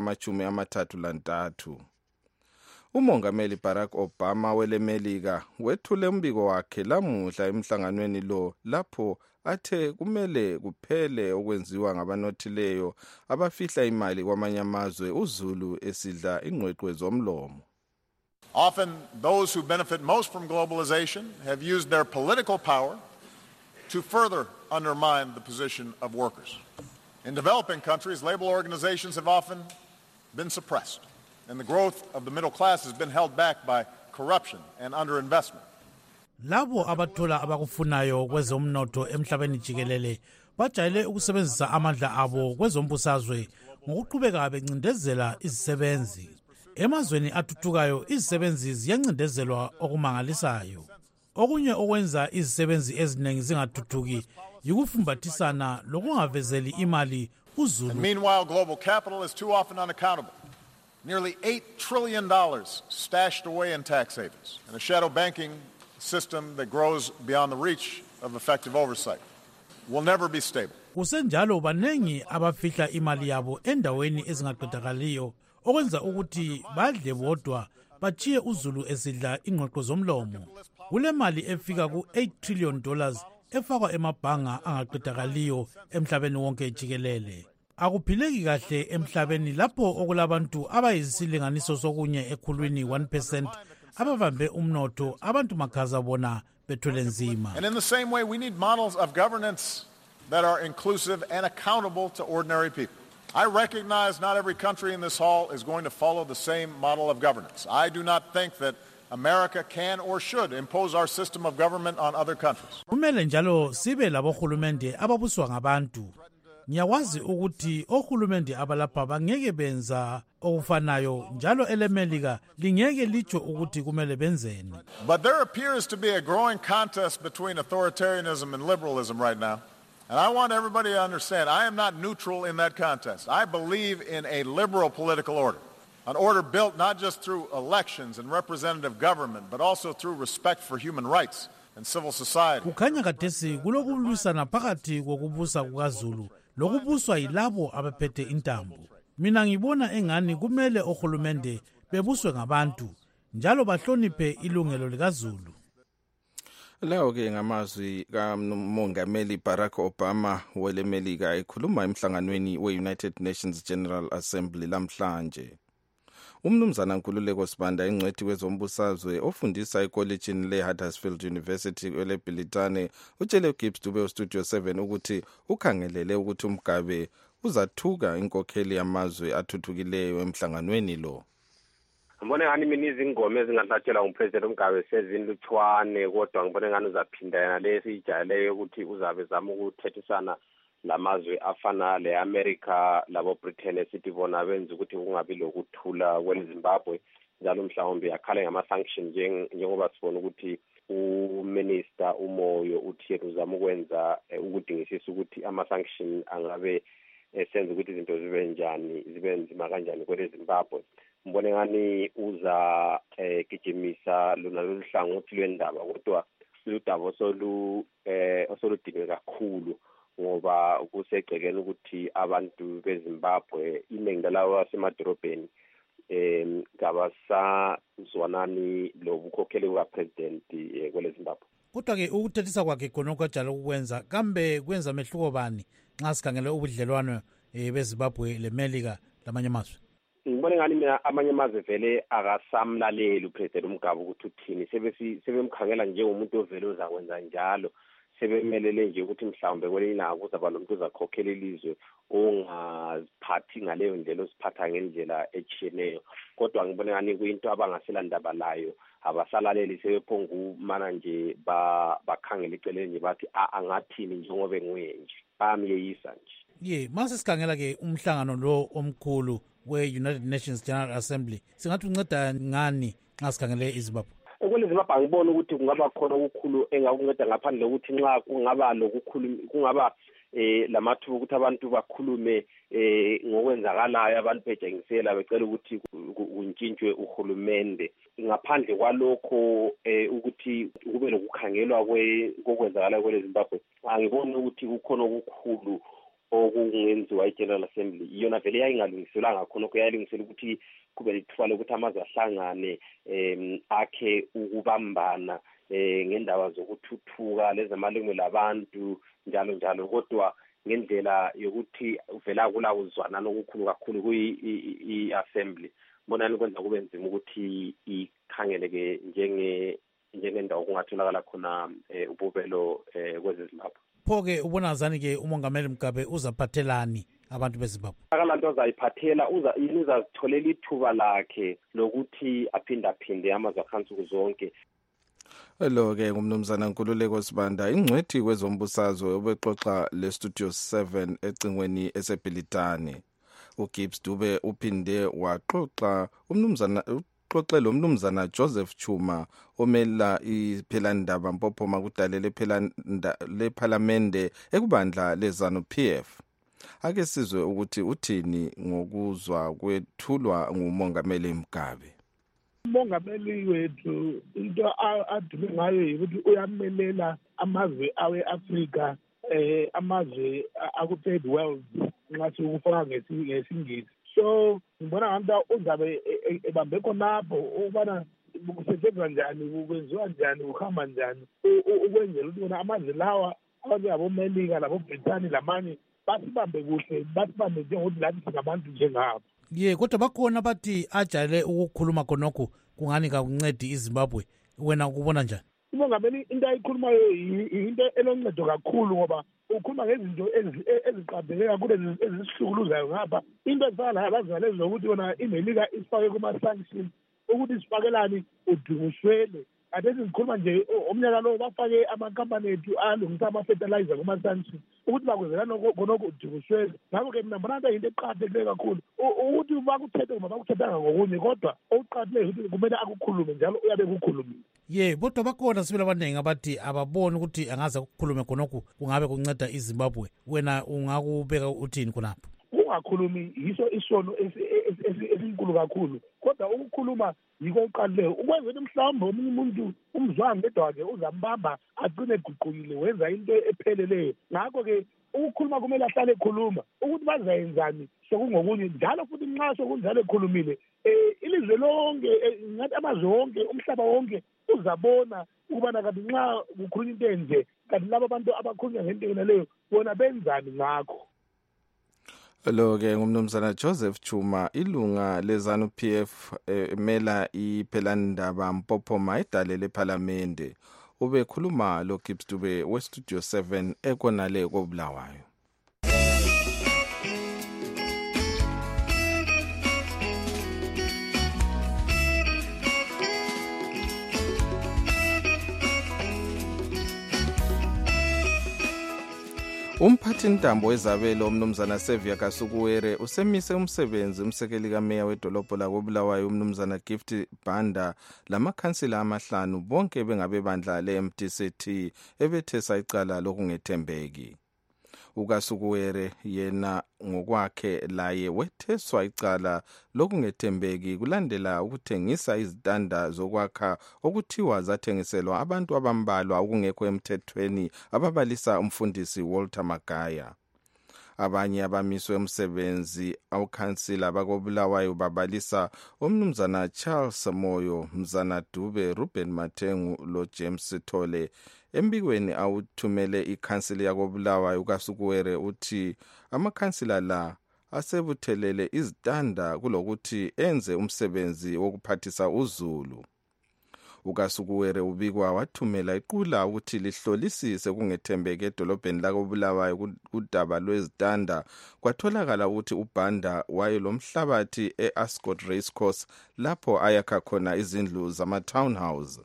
33. Umongameli Barack Obama welemelika wethule umbiko wakhe lamuhla emhlanganweni lo lapho athe kumele kuphele okwenziwa ngabanothileyo abafihla imali kwamanye amazwe uZulu esidla ingqweqwe zomlomo. Often those who benefit most from globalization have used their political power to further undermine the position of workers. In developing countries, labor organizations have often been suppressed, and the growth of the middle class has been held back by corruption and underinvestment. Labo abathola abakufunayo kwezomnotho emhlabeni jikelele bajayele ukusebenzisa amandla abo kwezombusazwe ngokuqhubeka bencindezela izisebenzi. Emazweni athuthukayo izisebenzi ziyancindezelwa okumangalisayo. Okunye okwenza izisebenzi eziningi zingathuthuki yikufumbathisana lokungavezeli imali uZulu. Meanwhile, global capital is too often unaccountable. Nearly $8 trillion stashed away in tax havens and a shadow banking system that grows beyond the reach of effective oversight will never be stable. Kusenjalo banengi abafihla imali yabo endaweni ezingaqedakaliyo okwenza ukuthi badle bodwa bachiye uZulu esidla ingqoqo zomlomo. Kule mali efika ku$8 trillion efakwa emabhanga angaqedakaliyo emhlabeni wonke jikelele. Akuphileki kahle emhlabeni lapho okulabantu abayisilinganiso sokunye ekhulwini 1% abavambe umnotho abantu makhaza bona bethole nzima. And in the same way, we need models of governance that are inclusive and accountable to ordinary people. I recognize not every country in this hall is going to follow the same model of governance. I do not think that America can or should impose our system of government on other countries. Kumele njalo sibe labohulumende ababuswa ngabantu. Ngiyakwazi ukuthi ohulumende abalapha bangeke benza okufanayo njalo elemelika lingeke licho ukuthi kumele benzeni. But there appears to be a growing contest between authoritarianism and liberalism right now. And I want everybody to understand, I am not neutral in that contest. I believe in a liberal political order, an order built not just through elections and representative government, but also through respect for human rights and civil society. Kukhanya kathesi kulokubulwisana phakathi kokubusa kukaZulu lokubuswa yilabo abaphethe intambo. Mina ngibona engani kumele ohulumende bebuswe ngabantu njalo bahloniphe ilungelo likaZulu. Lawo ke ngamazwi kaMongameli Barack Obama welemelika ekhuluma emhlanganweni we-United Nations General Assembly lamhlanje. Umnumzana Nkululeko Sibanda ingcwethi kwezombusazwe ofundisa ekolejini leHuddersfield University eleBhilitane utshele uGibbs Dube Studio 7 ukuthi ukhangelele ukuthi uMgabe uzathuka inkokheli yamazwe athuthukileyo emhlanganweni lo. Ngibone ngani mina izingoma ezingahlatshelwa ngupresident uMgabe sezinlutshwane kodwa ngibone ngani uzaphinda yena lesijayeleyo ukuthi uzabe zama ukuthethisana lamazwe afana leAmerica labo Britain esithi bona benza ukuthi kungabi lokuthula kweZimbabwe njalo mhlawumbe yakhala ngama-sanction njengoba sibona ukuthi uminister uMoyo uthi uzama ukwenza ukudingisisa ukuthi ama-sanction angabe esenza ukuthi izinto zibe njani zibe nzima kanjani kweZimbabwe. Mbone ngani uza gijimisa lona lolu hlangothi lwendaba kodwa ludaba osoludinge kakhulu ngoba kusegcekeni ukuthi abantu beZimbabwe iningi lalawo asemadorobheni ngabasazwanani lobukhokheli bukapresident kweleZimbabwe. Kodwa ke ukuthethisa kwakhe khonokho njalo ukwenza kambe kwenza mehluko bani nxa sikhangele ubudlelwano beZimbabwe leMelika lamanye amazwe? Ngibone ngani mina amanye amazwe vele akasamlaleli upresident uMgabe ukuthi uthini sebemkhangela njengomuntu ovele uzakwenza njalo sebemelele nje ukuthi mhlawumbe kwelina kuzaba nomuntu uzakhokhela ilizwe ongaziphathi ngaleyo ndlela osiphatha ngendlela echiyeneyo kodwa ngibone ngani kuyinto abangasela ndaba layo abasalaleli sebephonga umana nje bakhangela iceleni nje bathi angathini njengoba nguye nje bamyeyisa nje. Mase sikhangela ke umhlangano lo omkhulu we-United Nations General Assembly singathi unceda ngani nxa sikhangele iZimbabwe? KweleZimbabwe angibona ukuthi kungaba khona okukhulu engakunceda ngaphandle ukuthi nxa kungaba lokukhulu kungaba lamathuba ukuthi abantu bakhulume ngokwenzakalayo abantu bejengisela becela ukuthi kuntshintshwe uhulumende ngaphandle kwalokho ukuthi kube lokukhangelwa kokwenzakalayo kweleZimbabwe angiboni ukuthi kukhona okukhulu okungenziwa iGeneral Assembly iyona vele yayingalungiselanga khonokho yayilungisela ukuthi kube lithuba lokuthi amazwe ahlangane akhe ukubambana ngendaba zokuthuthuka lezamalungelo abantu njalo kodwa ngendlela yokuthi vela kulawuzwana nokukhulu kakhulu kuyi-assembly mbonani kwenza kube nzima ukuthi ikhangeleke njengendawo kungatholakala khona ububelo kwezeZimbabwe. Pho-ke ubona zani-ke umongameli Mugabe uzaphathelani abantu beZimbabwe? Akalanto azayiphathela uzazitholela ithuba lakhe lokuthi aphindaphinde amazwe akhansuku zonke. Lo-ke ngumnumzana Nkululeko Sibanda ingcwethi kwezombusazwe obexoxa leStudio 7 ecingweni eseBhilitane. uGibbs Dube uphinde waxoxa uxoxela umnumzana Joseph Chuma omela iphelandaba mpophoma kudale lephalamende ekubandla leZANU-PF. Ake sizwe ukuthi uthini ngokuzwa kwethulwa ngumongameli Mugabe. Umongameli wethu into adume ngayo ukuthi uyamelela amazwe awe-Afrika amazwe aku-third world nxa sikufaka ngesingisi. So ngibona ngathi uzabe ebambe khonapho ukubana kusetshenzwa njani kwenziwa njani kuhamba njani ukwenzela ukuthi bona amazwe lawa abantu abomelika laboBritani lamanye basibambe kuhle basibambe njengokuthi lathi singabantu njengabo. Kodwa bakhona bathi ajayele ukukhuluma khonokho kungani kakuncedi iZimbabwe wena ukubona njani? Umongameli into ayikhulumayo into eloncedo kakhulu ngoba ukhuluma ngezinto eziqabheke kakhulu ezisihlukuluzayo ngapha into ezifana layo bazalezi zokuthi yona imelika isifake kuma-sanctions ukuthi sifakelani udungushwele. Ade sikhuluma nje omnyaka lo bafake amakampani ethu alungisa ama-fertilizer kuma-sunshine ukuthi bakwenzelana konoko udungushwele. Ngakho-ke mina mbona into eqakathekile kakhulu ukuthi bakuthethe noma bakuthethanga ngokunye, kodwa okuqakathile ukuthi kumele akukhulume njalo uyabe kukhulumile. Kodwa bakhona sibili abaningi abathi ababoni ukuthi angaze kukhulume khonokhu kungabe kunceda iZimbabwe. Wena ungakubeka uthini khonapho? Ungakhulumi yiso isono esinkulu kakhulu, kodwa ukukhuluma yiko oqalileyo. Ukwenzela mhlawumbe omunye umuntu umzwanga ngedwa-ke uzambamba agcine eguqukile wenza into epheleleyo. Ngakho-ke ukukhuluma kumele ahlale ekhuluma ukuthi bazayenzani sokungokunye njalo futhi nxa sokunjalo ekhulumile ilizwe lonke ngathi amazwe wonke umhlaba wonke uzabona ukubana kanti nxa kukhulunywa into enje kanti laba abantu abakhulunywa ngento leyo bona benzani ngakho. Lo-ke ngumnumzana Joseph Chuma, ilunga leZANU-PF mela iphelandaba Mpophoma edalele ePhalamende. Ubekhuluma lo Gibbs Dube weStudio 7 ekonale koBulawayo. Umphathintambo wezabelo umnumzana Sevia Kasukuwere usemise umsebenzi umsekeli kameya wedolobho lakoBulawayo umnumzana Gift Banda lamakhansila amahlanu bonke bengabebandla le-MDCT ebethesa icala lokungethembeki. UKasukuwere yena ngokwakhe laye wetheswa icala lokungethembeki kulandela ukuthengisa izitanda zokwakha okuthiwa zathengiselwa abantu abambalwa okungekho emthethweni ababalisa umfundisi Walter Magaya. Abanye abamiswe umsebenzi awukhansila bakoBulawayo babalisa umnumzana Charles Moyo, mzana Dube, Ruben Matengu lo James Thole. Embikweni awuthumele ikhansila yakoBulawayo uKasukuwere uthi amakhansila la asebuthelele izitanda kulokuthi enze umsebenzi wokuphathisa uzulu. UKasukuwere ubikwa wathumela iqula ukuthi lihlolisise kungethembeke edolobheni lakoBulawayo kudaba lwezitanda. Kwatholakala ukuthi uBanda wayelomhlabathi eAscot Racecourse lapho ayakha khona izindlu zama-townhouse.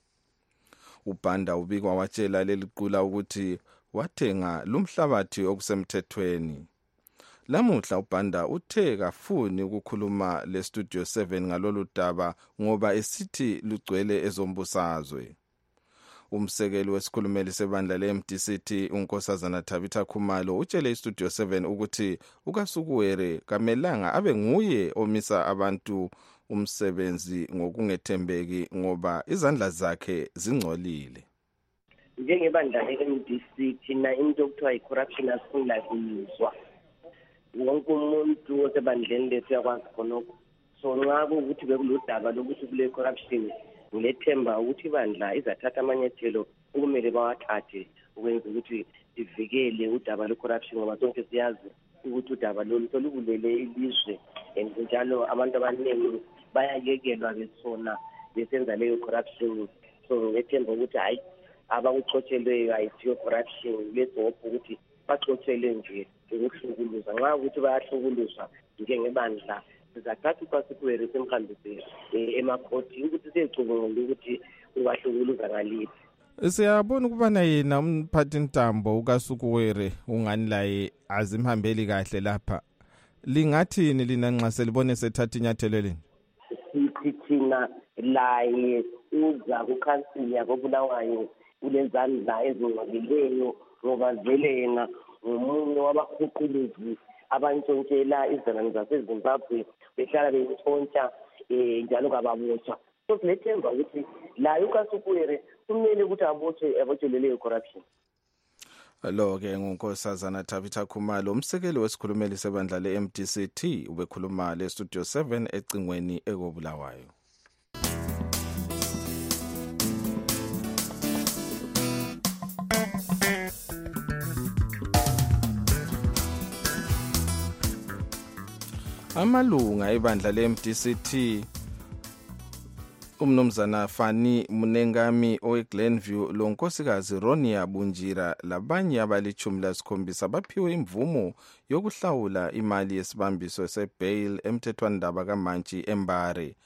uBanda ubikwa watshela leli qula ukuthi wathenga lumhlabathi okusemthethweni. Lamuhla uBanda uthe kafuni ukukhuluma leStudio 7 ngalolu daba ngoba esithi lugcwele ezombusazwe. Umsekeli wesikhulumeli sebandla le-MDCT uNkosazana Tabitha Khumalo utshele iStudio 7 ukuthi uKasukuwere kamelanga abe nguye omisa abantu umsebenzi ngokungethembeki ngoba izandla zakhe zingcolile. Njengebandla le-MDC thina into okuthiwa yi-corruption asingakuyizwa. Wonke umuntu osebandleni lethu yakwazi khonokho. So nxa kuwukuthi bekuludaba lokuthi kule corruption ngilethemba ukuthi ibandla izathatha amanyethelo okumele bawathathe ukwenza ukuthi livikele udaba lwe-corruption ngoba sonke siyazi ukuthi udaba lolu solubulele ilizwe njalo abantu abaningi bayayekelwa besona besenza leyo corruption. So ngethemba ukuthi hayi abakuxotshelweyo ayisiyo corruption lezopho ukuthi baxotshelwe nje ukuhlukuluza. Nxa ukuthi bayahlukuluzwa njengebandla sizathatha uKasukuwere simhambise emakhoti ukuthi siyecubungula ukuthi ubahlukuluza ngaliphi. Siyabona ukubana yena umphathintambo uKasukuwere ungani laye azimhambeli kahle lapha. Lingathini lina nxa selibone sethatha inyathelo leni? Sithi thina laye uza kukhansili yakoBulawayo kulezandla ezingcolileyo ngoba vele yena ngomunye wabakhuquluzi abantshontshela izizalwane zaseZimbabwe behlala bentshontsha njalo kababotshwa. So silethemba ukuthi laye uKasukuwere kumele ukuthi abotsheleleyo corruption. Lo-ke nguNkosazana Tabitha Khumalo umsekeli wesikhulumeli sebandla le-MDCT ubekhuluma leStudio 7 ecingweni ekoBulawayo. Amalunga ebandla le-MDCT umnumzana Fani Munengami oweGlenview lo nkosikazi Ronia Bunjira labanye abali-17 baphiwe imvumo yokuhlawula imali yesibambiso sebail emthethwandaba kaMantshi eMbare.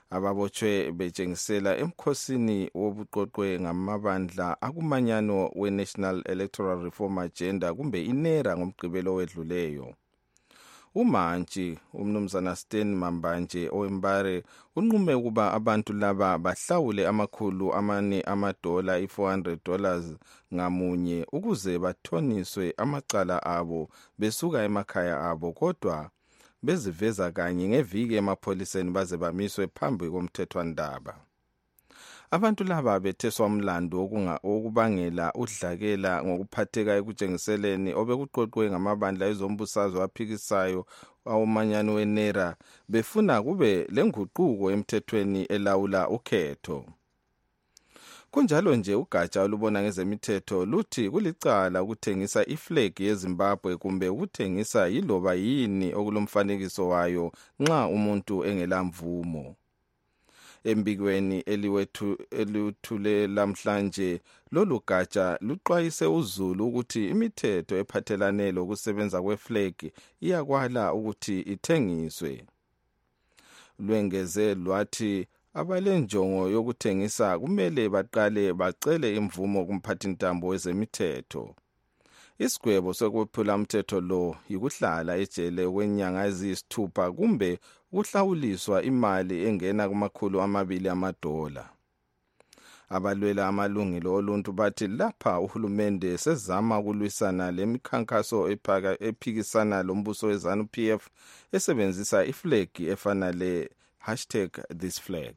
ababotshwe betshengisela emkhosini wobuqoqwe ngamabandla akumanyano we-National Electoral Reform Agenda kumbe inera ngomgqibelo wedluleyo. Umantshi umnumzana Stan Mambanje owembare unqume ukuba abantu laba bahlawule $400 $400 ngamunye ukuze bathoniswe amacala abo besuka emakhaya abo, kodwa beziveza kanye ngeviki emapholiseni baze bamiswe phambi komthethwandaba. Abantu laba betheswa umlando wokubangela udlakela ngokuphatheka ekutshengiseleni obekuqoqwe ngamabandla ezombusazwe aphikisayo awomanyano wenera befuna kube lenguquko emthethweni elawula ukhetho. Kunjalo nje ugatsha olubona ngezemithetho luthi kulicala ukuthengisa iflag yeZimbabwe kumbe ukuthengisa yiloba yini okulomfanekiso wayo nxa umuntu engelamvumo. Embikweni eliwethule lamhlanje lolu gatsha luxwayise uZulu ukuthi imithetho ephathelane lokusebenza kweflag iyakwala ukuthi ithengiswe. Lwengeze lwathi abalenjongo yokuthengisa kumele baqale bacele imvumo kumphathintambo wezemithetho. Isigwebo sokwephula umthetho lo yikuhlala ejele kwenyanga eziyisithupha kumbe ukuhlawuliswa imali engena $200. Abalwela amalungelo oluntu bathi lapha uhulumende sezama ukulwisana lemikhankaso ephikisana lombuso weZANU-PF esebenzisa iflag efana le #thisflag.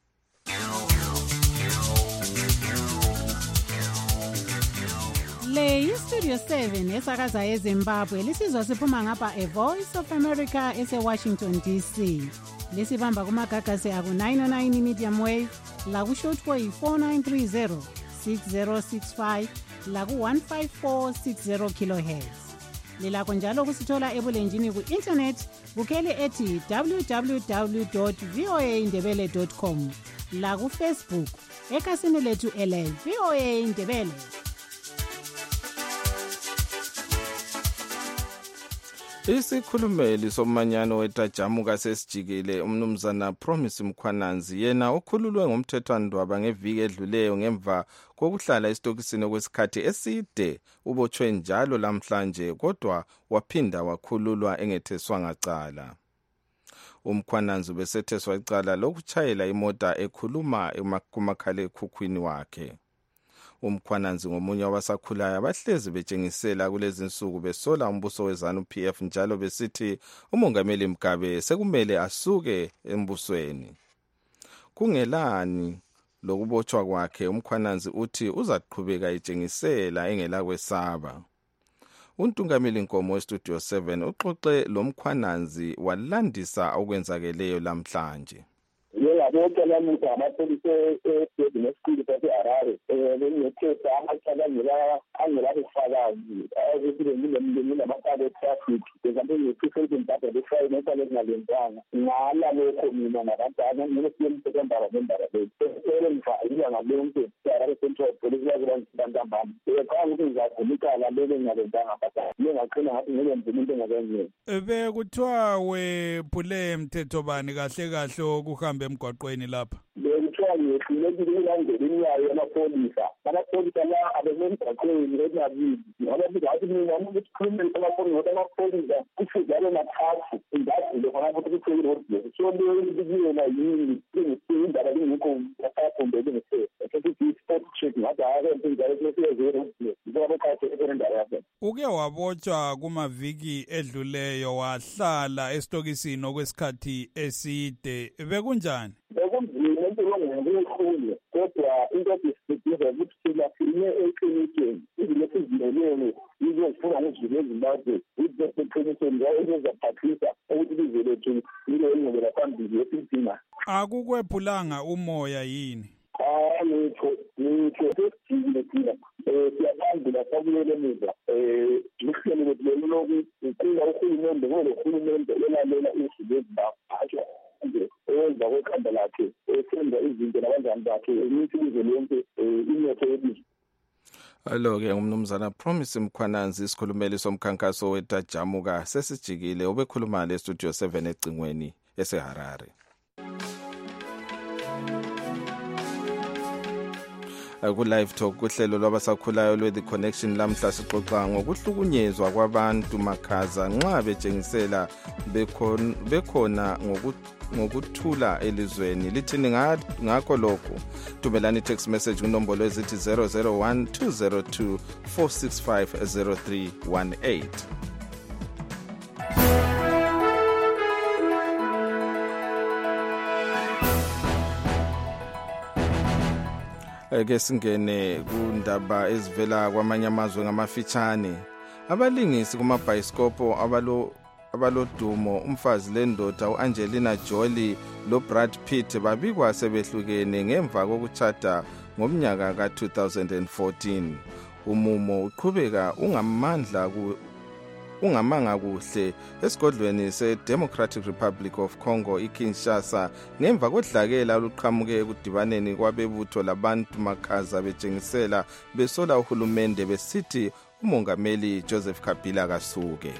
Le yiStudio 7 esakaza eZimbabwe lisizwa siphuma ngapha eVoice of America eseWashington DC. Lisibamba kumagagasi aku 909 medium wave laku shortwave 4930 6065 laku 15460 kilohertz. Lilakho njalo kusithola ebulenjini ku internet kukheli ethi www.voaindebele.com la ku Facebook ekhasini lethu ele VOA Indebele. Isikhulumeli somanyano wetajamuka sesijikile umnumzana Promise Mkhwananzi yena okhululwe ngomthethwandaba ngeviki edluleyo ngemva kokuhlala esitokisini kwesikhathi eside ubotshwe njalo lamhlanje kodwa waphinda wakhululwa engetheswanga cala. Umkhwananzi besetheswa icala lokutshayela imota ekhuluma kumakhalekhukhwini wakhe. Umkhwananzi ngomunye wabasakhulayo abahlezi betshengisela kulezi insuku besola umbuso weZANU-PF njalo besithi umongameli Mugabe sekumele asuke embusweni. Kungelani lokubotshwa kwakhe, umkhwananzi uthi uzaqhubeka etshengisela engela kwesaba. Untungameli Nkomo weStudio 7 uxoxe lomkhwananzi walandisa okwenzakeleyo lamhlanje. Ngiyabona lamuhla amapolisi esikhulu saseHarare benethesa amacala angela bufakazi ukuthi ngilamakade traffic bezambe ngephesenti impatho lefayini esalengenzanga ngala lokho mina nabantwana ngiyemthethwandaba nendaba le ngifayile ngalonke Harare Central Police yakubantambama ekhaya ukuthi ngizavumikala lelo ngingenzanga phatha ngingaqina ngathi ngiyenze into engakenye bekuthiwa wephule mthetho bani kahle kahle okuhamba emgwaqweni lapha. Bekuthiwa ngiyehlulekile ulandela imiyalo yamapholisa la abememgwaqweni enabili ngoba ngathi mina ukuthi khulume amapholisa ngoba amapholisa kufuze abe mathathu ingazile khona ukuthi kuthekile ukuthi so leyona yini indaba lengikho yasaphumbe ngise sport check ngathi akekho indaba lesiyezero ngoba khathe endaba yakhe. Uke wabotshwa kumaviki edluleyo wahlala esitokisini okwesikhathi eside bekunjani? Bekunzima ngikukhulu kodwa into esisibiza ukuthi thina sine eqinisweni izinto esizimelele izofuna ngizulu eZimbabwe izeqinisweni ngayo ezizaphathisa ukuthi izwe lethu ile engqubela phambili yesidinga. Akukwephulanga umoya yini? Ngitho sesizile thina siyabambula sakuyele emuva lihlelo lethu loku uqina uhulumende ngolehulumende elalela izulu eZimbabwe owenza kwekhanda lakhe esenza izinto nabangani bakhe imithi izwe lonke inotho yelizwe. Alo-ke umnumzana Promise Mkhwananzi isikhulumeli somkhankaso wetajamuka sesijikile obekhuluma le Studio 7 ecingweni eseHarare. Ku-Live Talk kuhlelo lwabasakhulayo lwe-The Connection lamhla sixoxa ngokuhlukunyezwa kwabantu makhaza nxa betshengisela bekhona ngokuthula elizweni. Lithini ngakho lokhu? Thumelani text message kunombolo ezithi 001 202 465 0318. Ke singene kundaba ezivela kwamanye amazwe ngamafitshane. Abalingisi kumabhayisikopho abalodumo umfazi lendoda uAngelina Jolie loBrad Pitt babikwa sebehlukene ngemva kokutshada ngomnyaka ka-2014. Umumo uqhubeka ungamanga kuhle esigodlweni se-Democratic Republic of Congo iKinshasa ngemva kodlakela oluqhamuke ekudibaneni kwabebutho labantu makhaza betshengisela besola uhulumende besithi umongameli Joseph Kabila kasuke.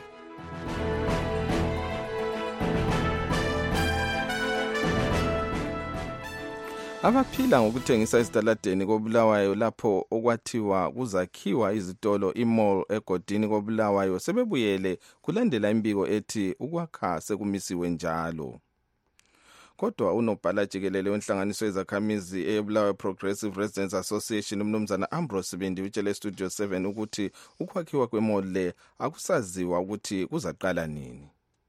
Abaphila ngokuthengisa esitaladeni koBulawayo lapho okwathiwa kuzakhiwa izitolo imall egodini koBulawayo sebebuyele kulandela imbiko ethi ukwakha sekumisiwe njalo. Kodwa unobhala jikelele wenhlanganiso yezakhamizi eBulawayo Progressive Residents Association umnumzana Ambrose Sibindi utshele Studio 7 ukuthi ukwakhiwa kwemall le akusaziwa ukuthi kuzaqala nini.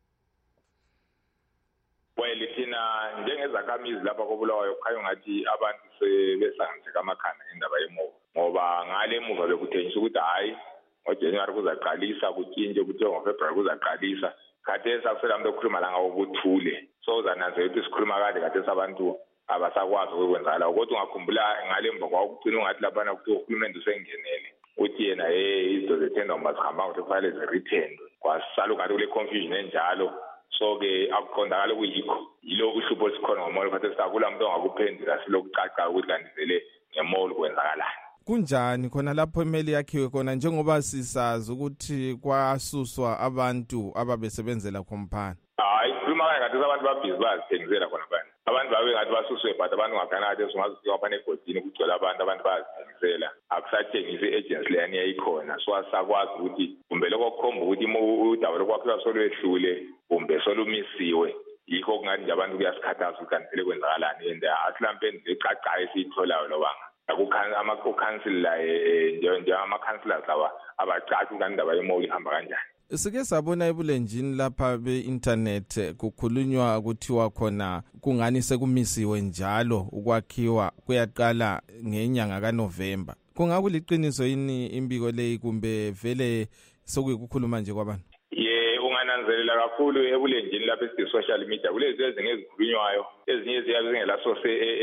Njengezakhamizi lapha koBulawayo kukhanya ngathi abantu sebesangise amakhanda ngendaba yemoto ngoba ngale emuva bekuthenjiswa ukuthi hayi ngoJanuary kuzaqalisa kutshintshe ukuthi ngoFebruary kuzaqalisa khathesi akusela umuntu okhuluma la ngawo kuthule so uzananzela ukuthi sikhuluma kade abantu abasakwazi ukwenzala kodwa ungakhumbula ngale emva kwakugcina ungathi laphana ukuthi uhulumende usengenele uthi yena izinto zethenda mazihamba ukuthi kufanele zirethendwe kwasala ngathi kule confusion enjalo so ke akuqondakala kuyikho yilo uhlupho sikhona ngomolo khathesi akula umuntu ongakuphendula silokucaca ukuthi kandizele ngemall kwenzakalani. Kunjani khona lapho imeli yakhiwe khona njengoba sisazi ukuthi kwasuswa abantu ababesebenzela khompani? Hayi khuluma ngathi abantu babhizi bazithengisela khona bani. Abantu babe ngathi basuswe but abantu ngakanade singazifika phana egodini kugcwele abantu bazithengisela. Akusathengisi agency leyani yayikhona so asakwazi ukuthi kumbe lokukhomba ukuthi udaba lokwakhiwa solwehlule kumbe solumisiwe yikho kungathi nje abantu kuyasikhathaza ukandile kwenzakalani and aslampe ecacayo esiyitholayo lobanga akukhansili la nje ama-councillors lawa abacaci ukandaba yemoli ihamba kanjani. Sike sabona ebulenjini lapha be-internet kukhulunywa kuthiwa khona kungani sekumisiwe njalo ukwakhiwa kuyaqala ngenyanga kaNovember. Kungakuliqiniso yini imbiko leyi kumbe vele sokuyikukhuluma nje kwabantu? Ungananzelela kakhulu ebulenjini lapha social media kulezi ezinye ezikhulunywayo ezinye ziyabe zingelaso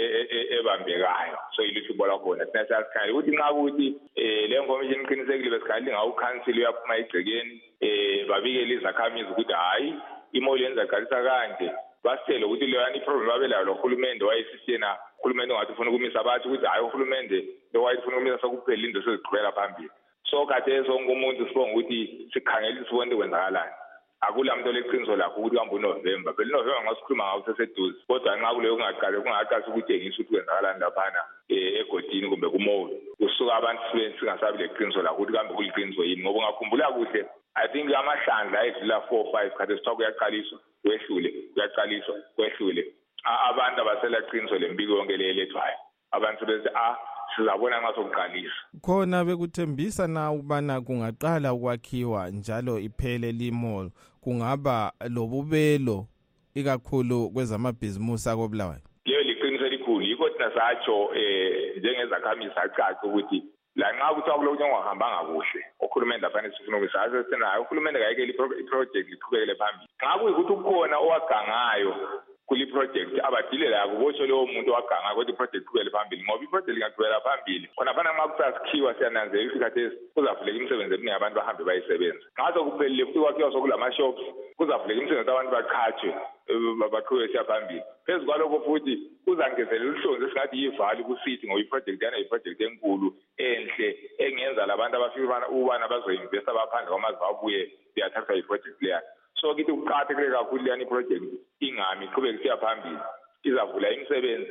ebambekayo so ilithubo lakhona thina siyakhaya ukuthi nxa ukuthi le information iqinisekile besikhathi ngawukhansili uyaphuma egcekeni babikele izakhamizi ukuthi hayi imoli yenza qalisa kanje basitshele ukuthi leyani iproblem babelayo lohulumende wayesithena uhulumende ongathi ufuna ukumisa abathi ukuthi hayi uhulumende lo wayefuna ukumisa sokuphela into seziqhubeka phambili so khathesi sonke umuntu sibonga ukuthi sikhangele sibone kwenzakalani. Akula muntu leqiniso lakho ukuthi kuhamba uNovember phela uNovember ngasikhuluma ngawo seseduze kodwa nxa kuleyo kungaqala ukutshengisa ukuthi kwenzakalani laphana egodini kumbe kumall kusuka abantu singasabi leqiniso lakho ukuthi kambe kuliqiniso yini ngoba ungakhumbula kuhle I think amahlandla ayedlula 4-5 khathesi kuthiwa kuyaqaliswa kwehlule kuyaqaliswa kwehlule abantu abasela qiniso lembiko yonke leyelethwayo abantu bethi sizabona nxa sokuqalisa khona bekuthembisa na ubana kungaqala ukwakhiwa njalo iphele limall kungaba lobubelo ikakhulu kwezamabhizimusi akoBulawayo. Leyo liqiniso elikhulu yikho thina satsho njengezakhamizi sacaca ukuthi la nxa kuthiwa kulokunye ongahambanga kuhle uhulumende lafanele sifuna ukusazi senayo uhulumende kayekele iproject liqhubekele phambili nxa kuyikuthi ukhona owagangayo kuli project abadile la kubotsho leyo muntu wagangayo ukuthi iproject iqhubekele phambili ngoba iproject ingaqhubekela phambili khona fana nxa kusasikhiwa siyananzela ukuthi khathesi kuzavuleka imisebenzi eminingi abantu bahambe bayisebenza nxa sokuphelile futhi kwakhiwa sokulama-shops kuzavuleka imisebenzi abantu baqhatshwe baqhubeke siya phambili phezu kwalokho futhi kuzangezelela uhlonzi esingathi yivali kusithi ngoba iproject yana yiproject enkulu enhle engenza labantu abafika ubana bazoinvesta baphandle kwamazwe babuye beyathatha iproject leya so kithi kuqakathekile kakhulu leyani iproject ingami iqhubeke siya phambili izavula imisebenzi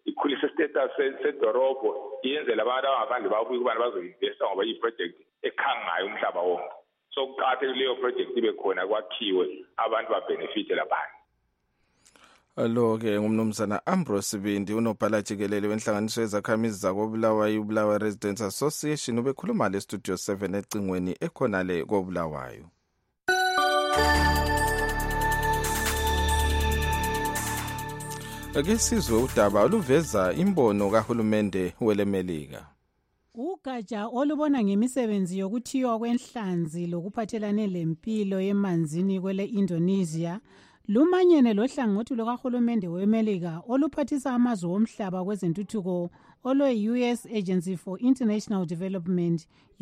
ikhulisa status sedorobho iyenzela abantu abangaphandle babuye kubana bazoinvesta ngoba i-project ekhangayo umhlaba wonke. So kuqakathekile leyo project ibe khona kwakhiwe abantu babenefite lapha. Lo-ke ngumnumzana Ambrose Bindi unobhala jikelele wenhlanganiso yezakhamizi zakoBulawayo uBulawayo Residents Association ubekhuluma le Studio 7 ecingweni ekhona le koBulawayo. Ake sizwe udaba oluveza imbono kahulumende welemelika. Ugatsha olubona ngemisebenzi yokuthiywa kwenhlanzi lokuphathelane lempilo yemanzini kwele Indonesia lumanyene lohlangothi lukahulumende wemelika oluphathisa amazwe omhlaba kwezentuthuko olwe-US Agency for International Development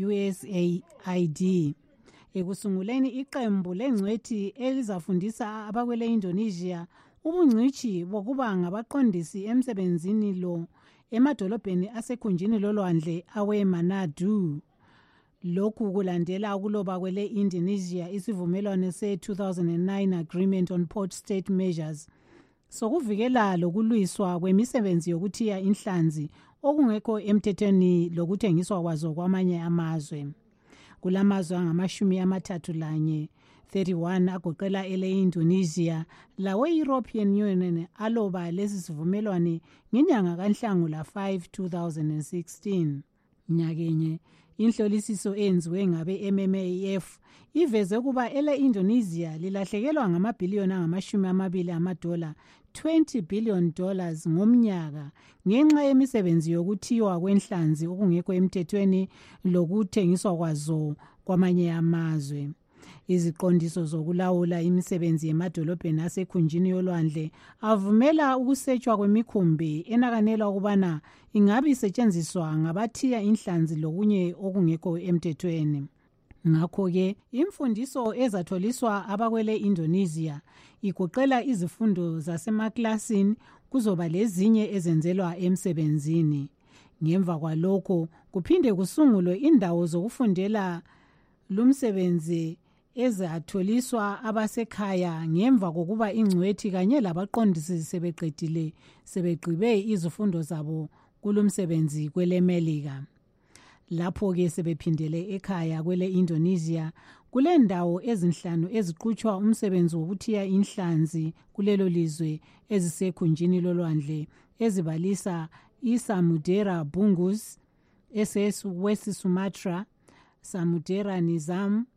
USAID. Ekusunguleni iqembu lengcwethi elizafundisa abakwele Indonesia ubungcitshi bokuba ngabaqondisi emsebenzini lo emadolobheni asekhunjini lolwandle awe-Manado. Lokhu kulandela ukuloba kwele Indonesia isivumelwano se-2009 Agreement on Port State Measures sokuvikela lokulwiswa kwemisebenzi yokuthiya inhlanzi okungekho emthethweni lokuthengiswa kwazo kwamanye amazwe. Kulamazwe angama-31 agoqela ele-Indonesia lawe-European Union aloba lesi sivumelwano ngenyanga kaNhlangula 5, 2016. Nyakenye inhlolisiso enziwe ngabe MMAF iveze kuba ele-Indonesia lilahlekelwa ngamabhiliyoni $20 $20 billion ngomnyaka ngenxa yemisebenzi yokuthiywa kwenhlanzi okungekho emthethweni lokuthengiswa kwazo kwamanye amazwe. Iziqondiso zokulawula imisebenzi yemadolobheni asekhunjini yolwandle avumela ukusetshwa kwemikhumbi enakanelwa ukubana ingabe isetshenziswa ngabathiya inhlanzi lokunye okungekho emthethweni. Ngakho-ke imfundiso ezatholiswa abakwele Indonesia igoqela izifundo zasemaklasini kuzoba lezinye ezenzelwa emsebenzini. Ngemva kwalokho kuphinde kusungulwe indawo zokufundela lumsebenzi ezatholiswa abasekhaya ngemva kokuba ingcwethi kanye labaqondisi sebegqibe izifundo zabo kulumsebenzi kwelemelika. Lapho-ke sebephindele ekhaya kwele Indonesia kulendawo ezinhlanu eziqhutshwa umsebenzi wokuthiya inhlanzi kulelo lizwe ezisekhunjini lolwandle ezibalisa iSamudera Bungus ese-West Sumatra, Samudera Nizam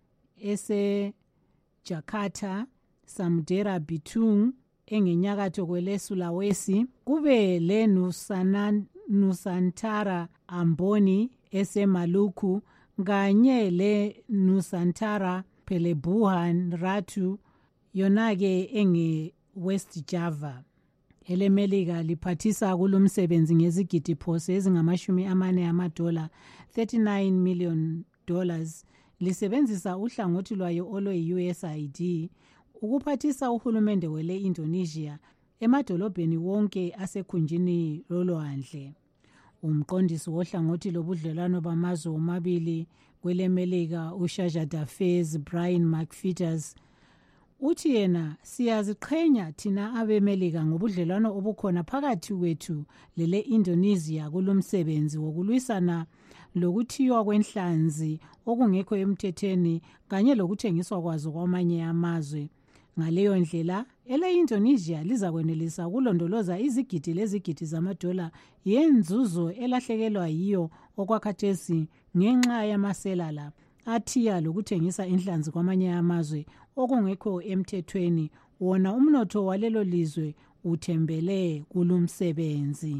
ese-Jakarta, Samudera Bitung engenyakatho kwele Sulawesi, kube le Nusantara Amboni ese-Maluku kanye le Nusantara Pelabuhan Ratu yona-ke enge-West Java. Elemelika liphathisa kulumsebenzi ngezigidi phose ezingama-$40 $39 million lisebenzisa uhlangothi lwayo olwe-USAID ukuphathisa uhulumende wele Indonesia emadolobheni wonke asekhunjini lolwandle. Umqondisi wohlangothi lobudlelwano bamazwe omabili kwelemelika uShajada Fez Brian McFeeters uthi yena siyaziqhenya thina abemelika ngobudlelwano obukhona phakathi kwethu lele Indonesia kulumsebenzi wokulwisana lokuthiywa kwenhlanzi okungekho emthethweni kanye lokuthengiswa kwazo kwamanye amazwe. Ngaleyo ndlela ele-Indonesia lizakwenelisa ukulondoloza izigidi lezigidi zamadola yenzuzo elahlekelwa yiyo okwakhathesi ngenxa yamaselala athiya lokuthengisa inhlanzi kwamanye amazwe okungekho emthethweni wona umnotho walelo lizwe uthembele kulumsebenzi.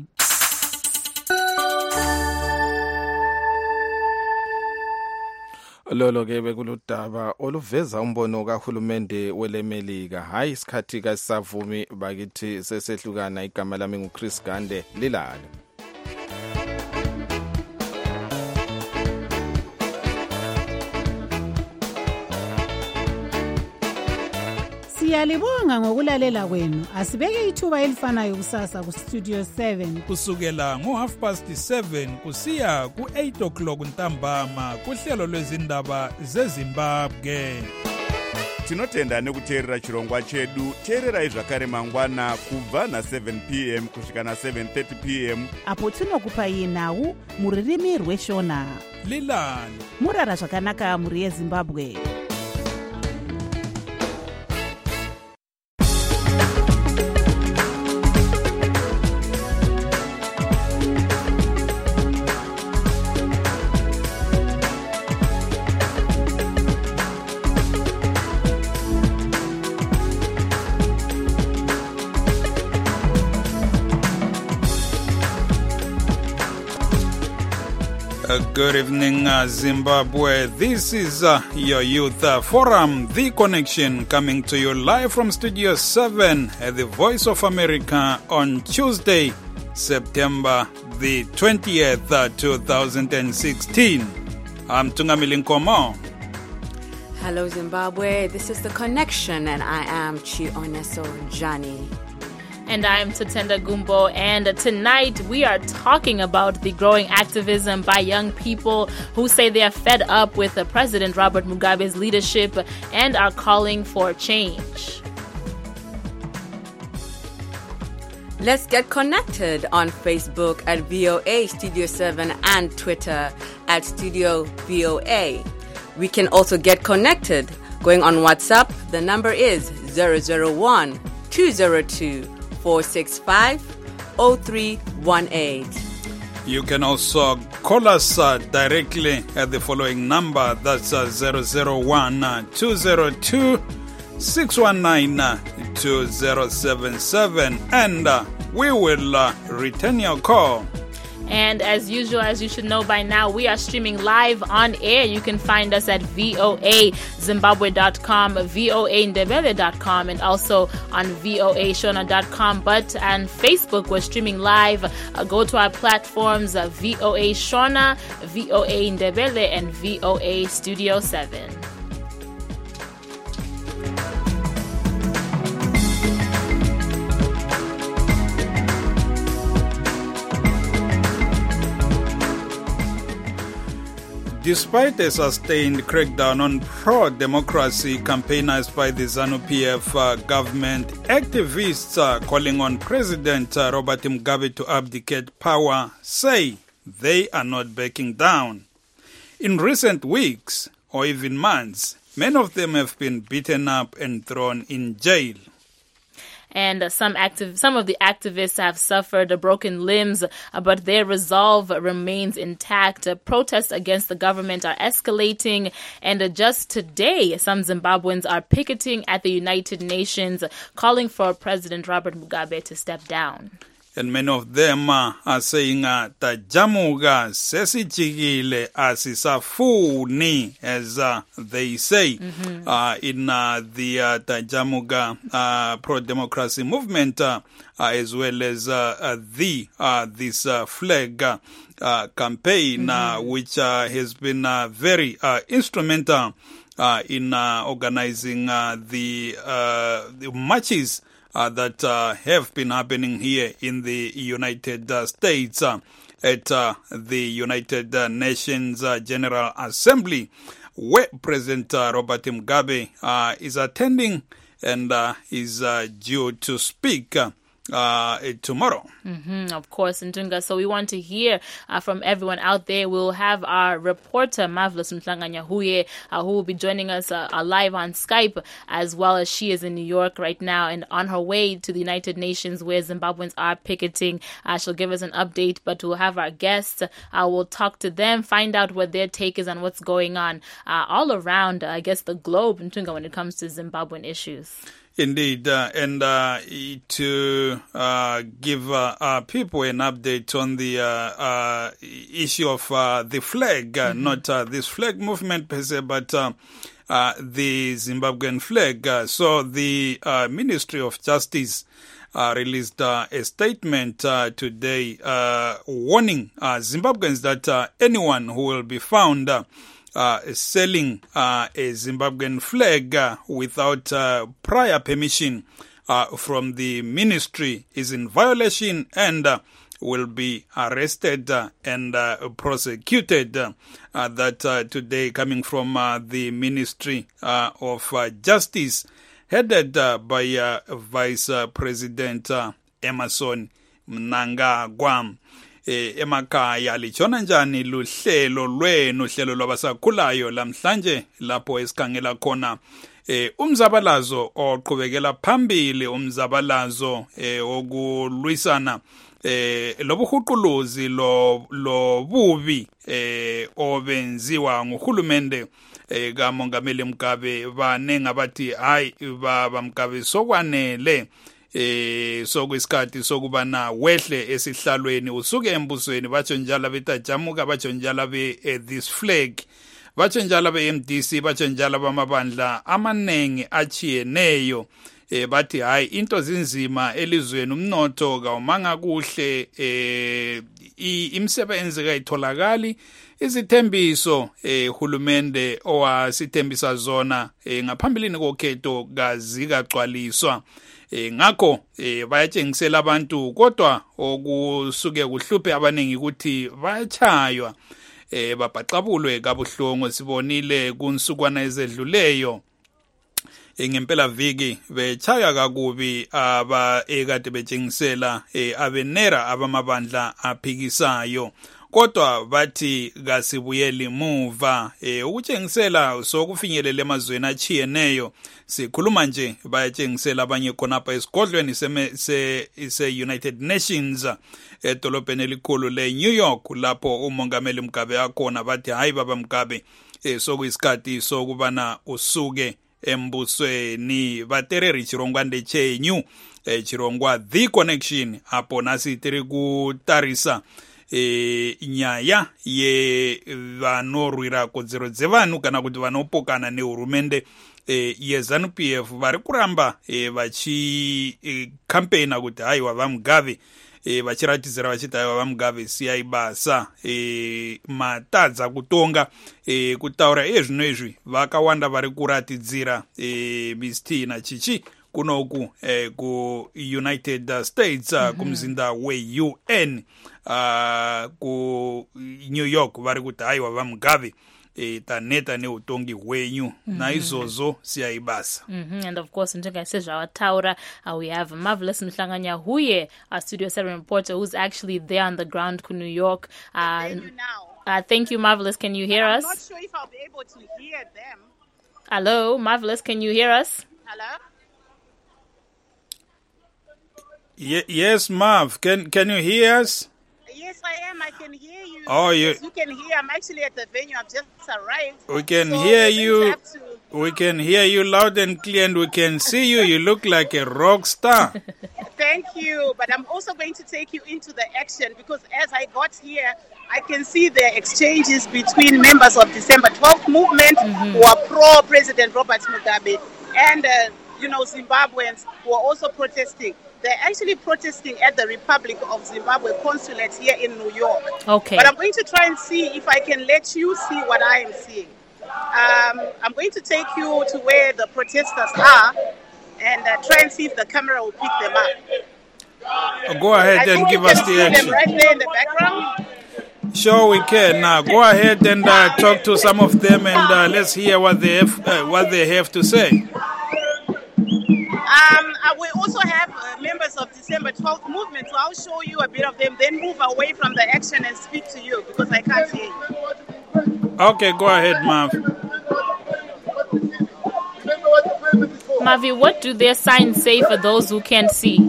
Lolo-ke bekuludaba oluveza umbono kahulumende welemelika. Hayi isikhathi kasavumi bakithi sesehlukana. Igama lami nguChris Gande lilale. Siyalibonga ngokulalela kwenu. Asibeke ithuba elifanayo kusasa ku Studio 7 kusukela ngo7:30 kusiya ku8 ntambama kuhlelo lwezindaba zeZimbabwe. tinotenda nekuteerera chirongwa chedu. Teererai zvakare mangwana kubva na7 p.m. kusvika na7:30 p.m. apo tinokupai nhau mururimi rweshona. Lilani murara zvakanaka muri yeZimbabwe. Good evening, Zimbabwe. This is your Youth Forum, The Connection, coming to you live from Studio 7 at the Voice of America on Tuesday, September the 20th, 2016. I'm Tungamili Nkomo. Hello, Zimbabwe. This is The Connection, and I am Chioneso Jani. And I'm Tatenda Gumbo, and tonight we are talking about the growing activism by young people who say they are fed up with President Robert Mugabe's leadership and are calling for change. Let's get connected on Facebook at VOA Studio 7 and Twitter at Studio VOA. We can also get connected going on WhatsApp. The number is 001-202-465-0318. You can also call us directly at the following number. That's 001-202-619-2077. And we will return your call. And as usual, as you should know by now, we are streaming live on air. You can find us at voazimbabwe.com, voandebele.com, and also on voashona.com. But on Facebook, we're streaming live. Go to our platforms, VOA Shona, VOA Ndebele, and VOA Studio 7. Despite a sustained crackdown on pro-democracy campaigners by the ZANU-PF government, activists calling on President Robert Mugabe to abdicate power say they are not backing down. In recent weeks, or even months, many of them have been beaten up and thrown in jail. And some of the activists have suffered broken limbs, but their resolve remains intact. Protests against the government are escalating, and just today, some Zimbabweans are picketing at the United Nations, calling for President Robert Mugabe to step down. And many of them are saying tajamuga sesichigile asisafuni, as they say, in the Tajamuga pro-democracy movement, as well as this flag campaign, which has been very instrumental in organizing the marches that have been happening here in the United States at the United Nations General Assembly, where President Robert Mugabe is attending and is due to speak tomorrow. Of course, Ntunga. So we want to hear from everyone out there. We'll have our reporter, Marvelous Mtlanganyahuye, who will be joining us live on Skype, as well as she is in New York right now and on her way to the United Nations where Zimbabweans are picketing. She'll give us an update, but we'll have our guests. We'll talk to them, find out what their take is on what's going on all around, I guess, the globe, Ntunga, when it comes to Zimbabwean issues. Indeed, and to give people an update on the issue of the flag, not this flag movement per se, but the Zimbabwean flag. So the Ministry of Justice released a statement today warning Zimbabweans that anyone who will be found selling a Zimbabwean flag without prior permission from the ministry is in violation and will be arrested and prosecuted. That today coming from the Ministry of Justice, headed by Vice President Emmerson Mnangagwa. Emakhaya litshona njani luhlelo lwenu, uhlelo lwabasakhulayo lamhlanje lapho esikhangela khona umzabalazo oqhubekela phambili, umzabalazo wokulwisana lobuhuquluzi lobubi obenziwa nguhulumende kaMongameli Mugabe. Banengi abathi hayi baba Mugabe sokwanele sokuyisikhathi sokubana wehle esihlalweni usuke embusweni. Batsho njalo betajamuka, batsho njalo this flag, batsho njalo be-MDC, batsho njalo bamabandla amanengi achiyeneyo. Bathi hayi into zinzima elizweni, umnotho kawumanga kuhle, imisebenzi kayitholakali, izithembiso hulumende owasithembisa zona ngaphambilini kokhetho kazikagcwaliswa. Ngakho bayatshengisela abantu, kodwa okusuke kuhluphe abaningi ukuthi bayachaywa, babhaqabulwe kabuhlungu. Sibonile kunsukwana ezedluleyo ngempela viki bechaya kakubi ekade betshengisela abenera abamabandla aphikisayo, kodwa bathi kasibuyeli muva ukutshengisela sokufinyelela emazweni achiyeneyo. Sikhuluma nje bayatshengisela abanye khonapha esigodlweni se-United Nations edolobheni elikhulu le-New York lapho uMongameli Mugabe akhona. Bathi hayi baba Mugabe sokuyisikhathi sokubana usuke embusweni. Batereri chirongwa ndechenyu, chirongwa The Connection, apo nasi tiri kutarisa nyaya ye vanorwira kodzero dzevanhu kana kuti vanopokana nehurumende yeZANU-PF vari kuramba vachikampena kuti haiwa vaMugabe, vachiratidzira vachiti haiwa vaMugabe siyai basa, matadza kutonga, kutaura zvino izvi vakawanda vari kuratidzira Mr. Nachichi kunoku ku-United States kumzinda we-UN ku New York vari kuti haiwa vaMugabe taneta neutongi hwenyu naizvozvo siyai basa. And of course njengayisezvawataura we have Marvelous Mhlanganyahuye, our Studio 7 reporter who's actually there on the ground to New York. Thank you, Marvelous. Can you hear us? I'm not sure if I'll be able to hear them. Hello, Marvelous, can you hear us? Hello? Yes, Marv, can you hear us? Yes, I am. I can hear you. Oh, yes, you can hear. I'm actually at the venue. I've just arrived. We can hear you. We can hear you loud and clear, and we can see you. You look like a rock star. Thank you. But I'm also going to take you into the action because as I got here, I can see the exchanges between members of December 12th movement who are pro-President Robert Mugabe and, Zimbabweans who are also protesting. They're actually protesting at the Republic of Zimbabwe consulate here in New York. Okay. But I'm going to try and see if I can let you see what I am seeing. I'm going to take you to where the protesters are and try and see if the camera will pick them up. Go ahead and give us the action. Them right there in the background. Sure, we can. Now, go ahead and talk to some of them, and let's hear what they have to say. We also have members of December 12th movement, so I'll show you a bit of them, then move away from the action and speak to you because I can't hear you. Okay, go ahead, Marv. Mavi, what do their signs say for those who can't see?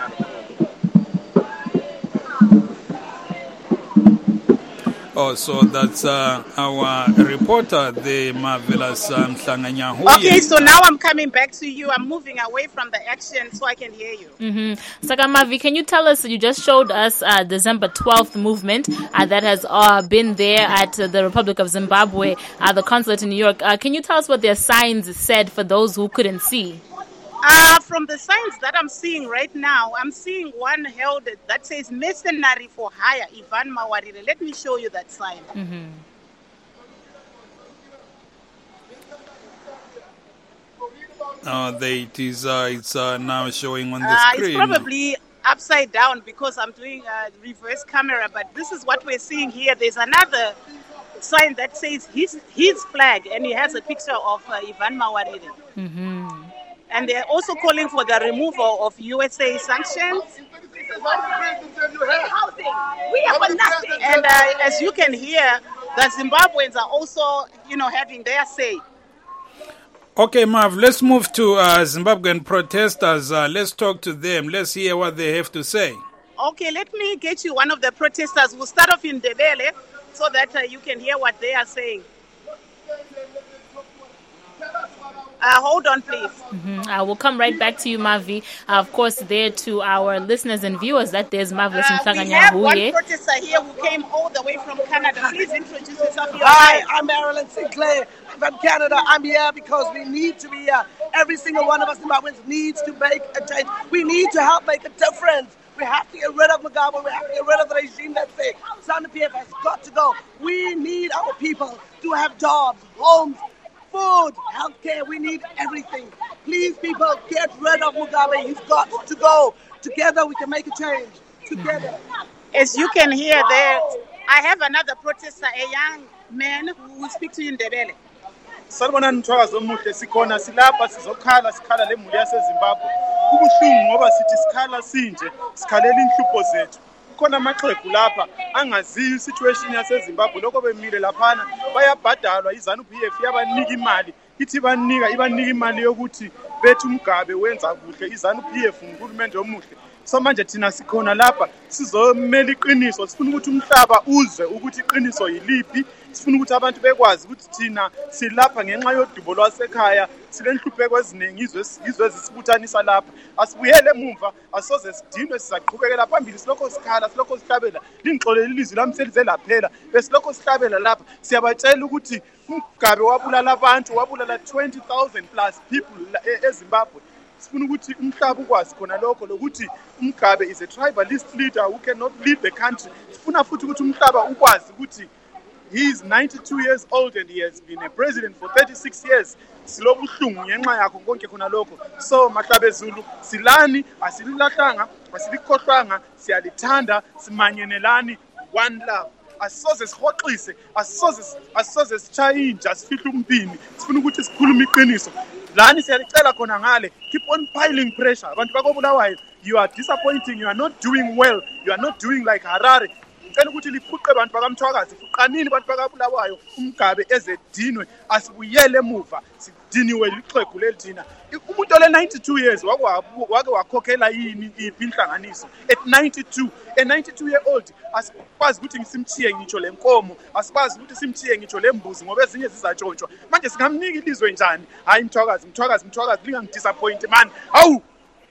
Oh, so that's our reporter, the Marvelous Mhlanganyahuye. Okay, so now I'm coming back to you. I'm moving away from the action so I can hear you. Saka Mavi, can you tell us, you just showed us December 12th movement that has been there at the Republic of Zimbabwe, the consulate in New York. Can you tell us what their signs said for those who couldn't see? From the signs that I'm seeing right now, I'm seeing one held that says mercenary for hire, Ivan Mawarire. Let me show you that sign. It's now showing on the screen. It's probably upside down because I'm doing a reverse camera, but this is what we're seeing here. There's another sign that says his flag, and he has a picture of Ivan Mawarire. Mm-hmm. And they're also calling for the removal of USA sanctions. We have nothing. And as you can hear, the Zimbabweans are also, having their say. Okay, Marv, let's move to Zimbabwean protesters. Let's talk to them. Let's hear what they have to say. Okay, let me get you one of the protesters. We'll start off in Ndebele so that you can hear what they are saying. Hold on, please. Mm-hmm. We'll come right back to you, Mavi. Of course, there to our listeners and viewers that there's Marvelous Mhlanganya. We have one protester here who came all the way from Canada. Please introduce yourself. Hi, I'm Marilyn Sinclair. I'm from Canada. I'm here because we need to be here. Every single one of us Zimbabweans needs to make a change. We need to help make a difference. We have to get rid of Mugabe. We have to get rid of the regime that say ZANU-PF has got to go. We need our people to have jobs, homes, food, healthcare. We need everything. Please, people, get rid of Mugabe. He's got to go. Together, we can make a change. Together. As you can hear there, I have another protester, a young man who will speak to you in Ndebele. Salibona nithwakazi omuhle sikhona silapha sizokhala sikhala lemuli yaseZimbabwe. Kubuhlungu ngoba sithi sikhala sinje sikhalela inhlupho zethu. Kukhona amaxhegu lapha angaziyo isituation yaseZimbabwe lokho bemile laphana bayabhadalwa iZANU-PF yabanika imali ithi ibanika imali yokuthi bethi uMgabe wenza kuhle iZANU-PF nguhulumende omuhle. So manje thina sikhona lapha sizomela iqiniso sifuna ukuthi umhlaba uzwe ukuthi iqiniso yiliphi sifuna ukuthi abantu bekwazi ukuthi thina silapha ngenxa yodubo lwasekhaya silenhlupheko eziningi izwe ezisibuthanisa lapha asibuyele emuva asoze sidinwe sizaqhubekela phambili silokho sikhala silokho sihlabela lingixolele ilizwi lami selize laphela besilokho sihlabela lapha siyabatshela ukuthi uMgabe wabulala abantu wabulala 20,000 plus people eZimbabwe. Sifuna ukuthi umhlaba ukwazi khona lokho lokuthi uMgabe is a tribalist leader who cannot lead the country. Sifuna futhi ukuthi umhlaba ukwazi ukuthi he is 92 years old and he has been a president for 36 years. Silobuhlungu ngenxa yakho konke khona lokho. So Mahlabe Zulu silani asililahlanga asilikhohlwanga siyalithanda simanyenelani one love. Asoze sihoxise asoze sichaye inja sifihle umpini sifuna ukuthi sikhulume iqiniso lani siyalicela khona ngale keep on piling pressure abantu bakobulawayo you are disappointing, you are not doing well, you are not doing like Harare. Ngicela ukuthi lifuqe abantu bakamthwakazi fuqanini abantu bakabulawayo uMgabe ezedinwe asibuyele emuva sidiniwe lixhegu lelithina umuntu ole 92 years wake wakhokhela yini inhlanganiso at 92 a 92 year old asikwazi ukuthi ngisimthiye ngitsho lenkomo asikwazi ukuthi simthiye ngitsho lembuzi ngoba ezinye zizatshontshwa manje singamnika ilizwe njani hayi mthwakazi lingangidisappoint man hawu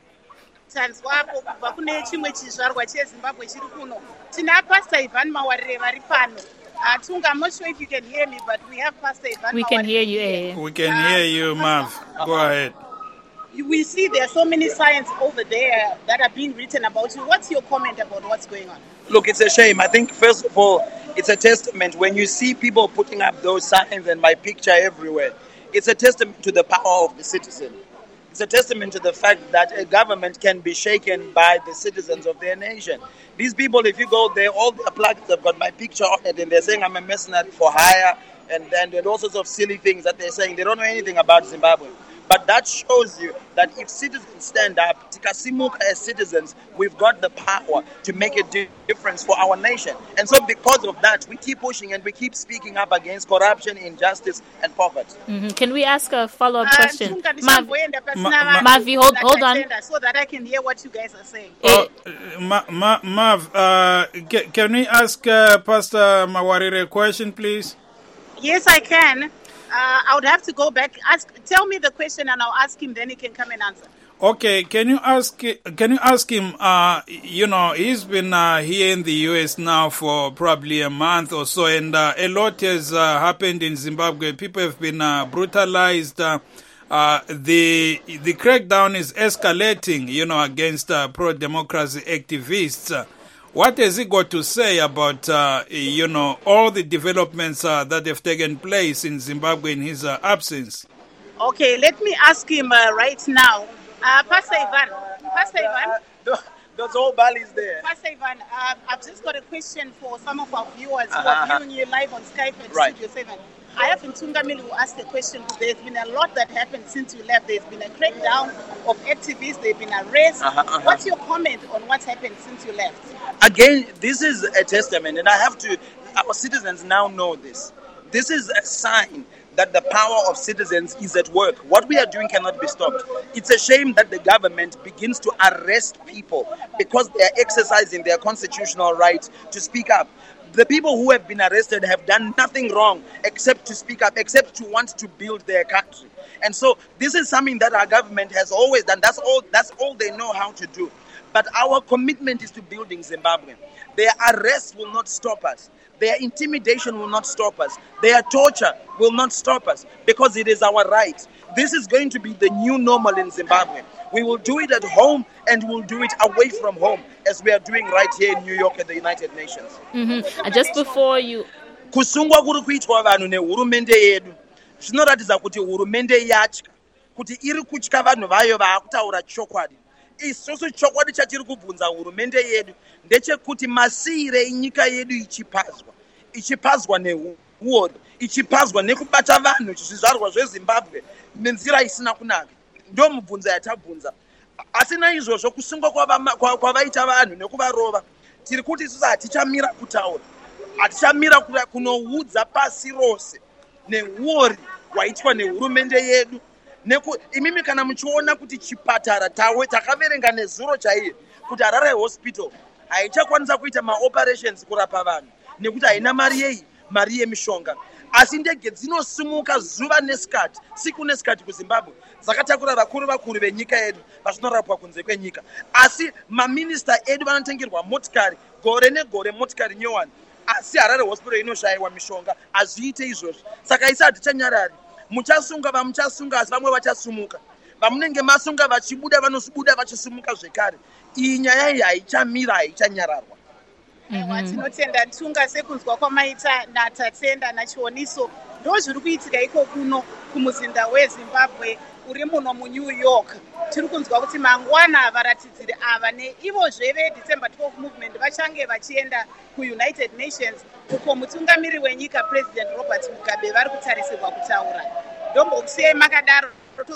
tanzwapo kubva kune chimwe chizvarwa cheZimbabwe chiri kuno tina Pastor Ivan Mawarire vari pano. Tunga, I'm not sure if you can hear me, but we have Pastor Ivan. We can hear you. We can hear you, Mav. Go ahead. We see there are so many signs over there that are being written about you. What's your comment about what's going on? Look, it's a shame. I think, first of all, it's a testament. When you see people putting up those signs and my picture everywhere, it's a testament to the power of the citizen. It's a testament to the fact that a government can be shaken by the citizens of their nation. These people, if you go there, all their plaques have got my picture on it, and they're saying I'm a mercenary for hire, and all sorts of silly things that they're saying. They don't know anything about Zimbabwe. But that shows you that if citizens stand up, Tikasimuka as citizens, we've got the power to make a difference for our nation. And so because of that, we keep pushing and we keep speaking up against corruption, injustice, and poverty. Mm-hmm. Can we ask a follow-up question? Mavi, hold on. So that I can hear what you guys are saying. Mav, can we ask Pastor Mawarire a question, please? Yes, I can. I would have to go back. Tell me the question, and I'll ask him. Then he can come and answer. Okay. Can you ask him? He's been here in the U.S. now for probably a month or so, and a lot has happened in Zimbabwe. People have been brutalized. The crackdown is escalating, against pro-democracy activists. What has he got to say about, all the developments that have taken place in Zimbabwe in his absence? Okay, let me ask him right now. Pastor Ivan. That's all Bali is there. Pastor Ivan, I've just got a question for some of our viewers who are viewing you live on Skype at Studio 7. I have Ntungamili who asked a question because there's been a lot that happened since you left. There's been a crackdown of activists. There's been arrests. What's your comment on what's happened since you left? Again, this is a testament, and our citizens now know this. This is a sign that the power of citizens is at work. What we are doing cannot be stopped. It's a shame that the government begins to arrest people because they are exercising their constitutional right to speak up. The people who have been arrested have done nothing wrong except to speak up, except to want to build their country. And so this is something that our government has always done. That's all they know how to do. But our commitment is to building Zimbabwe. Their arrests will not stop us. Their intimidation will not stop us. Their torture will not stop us because it is our right. This is going to be the new normal in Zimbabwe. We will do it at home and we'll do it away from home as we are doing right here in New York at the United Nations. And just before you... Kusungwa kuri kuitwa vanhu nehurumende yedu. Zvinoratidza kuti hurumende yatya. Kuti iri kutya vanhu vayo vaakutaura chokwadi. Isusu chokwadi chatiri kubvunza hurumende yedu ndechekuti masiyire enyika yedu ichipazwa neuori, ichipazwa nekubata vanhu zvizvarwa zveZimbabwe nenzira isina kunaka. Ndio mubvunza yatabvunza. Asi naizvozvo kusungwa kwavaita vanhu nekuvarova, tiri kuti isusu hatichamira kutaura, hatichamira kunoudza pasi rose neuori hwaitwa nehurumende yedu. Imimi kana muchiona kuti chipatara takaverenga nezuro chaiye kuti Harare Hospital haichakwanisa kuita maoperations kurapa vanhu nekuti haina mari yemishonga. Asi ndege dzinosumuka zuva nesikati, siku nesikati kuZimbabwe dzakatakura vakuru venyika yedu vachinorapwa kunze kwenyika. Asi maminista edu vanotengerwa motikari gore negore, motikari nyowani. Asi Harare Hospital inoshayiwa mishonga, hazviite izvozvo. Saka isi hatichanyarari. Muchasunga asi vamwe vachasumuka. Vamunenge masunga vachibuda vanosubuda vachisumuka zvekare. Iyi nyaya iyi haichamira, haichanyararwa. Tinotenda Ntunga sekunzwa kwamaita naTatsenda naChioniso ndo zviri kuitika iko kuno kumuzinda weZimbabwe uri muno muNew York. Tiri kunzwa kuti mangwana varatidziri ava neivozve veDecember 12 movement vachange vachienda kuUnited Nations uko mutungamiri wenyika President Robert Mugabe vari kutarisirwa kutaura. Ndombokusiyai makadaro.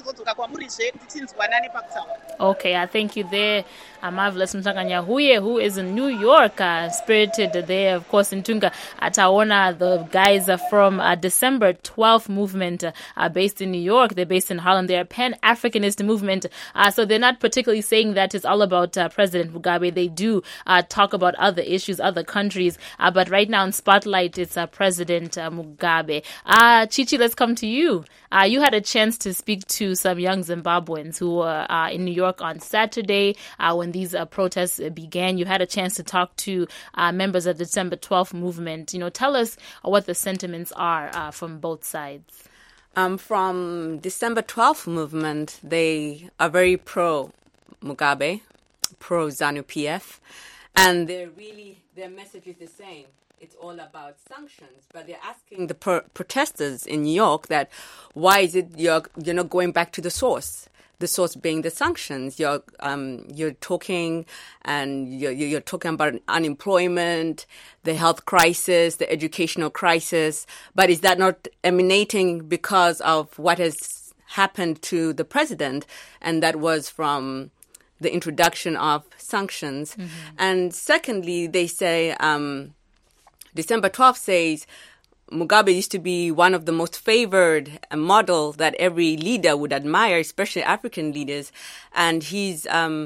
Okay, I thank you there, Marvelous Mhlanganya Huye, who is in New York, spirited there, of course, in Tunga. Ataona, the guys are from December 12th movement, based in New York. They're based in Harlem. They're a Pan-Africanist movement. So they're not particularly saying that it's all about President Mugabe. They do talk about other issues, other countries. But right now in Spotlight, it's President Mugabe. Chichi, let's come to you. You had a chance to speak to some young Zimbabweans who were in New York on Saturday when these protests began. You had a chance to talk to members of the December 12th movement. Tell us what the sentiments are from both sides. From December 12th movement, they are very pro-Mugabe, pro-ZANU-PF, and their message is the same. It's all about sanctions, but they're asking the protesters in New York that why is it you're not going back to the source being the sanctions. You're talking and you're talking about unemployment, the health crisis, the educational crisis, but is that not emanating because of what has happened to the president? And that was from the introduction of sanctions. Mm-hmm. And secondly, they say December 12th says Mugabe used to be one of the most favored model that every leader would admire, especially African leaders. And his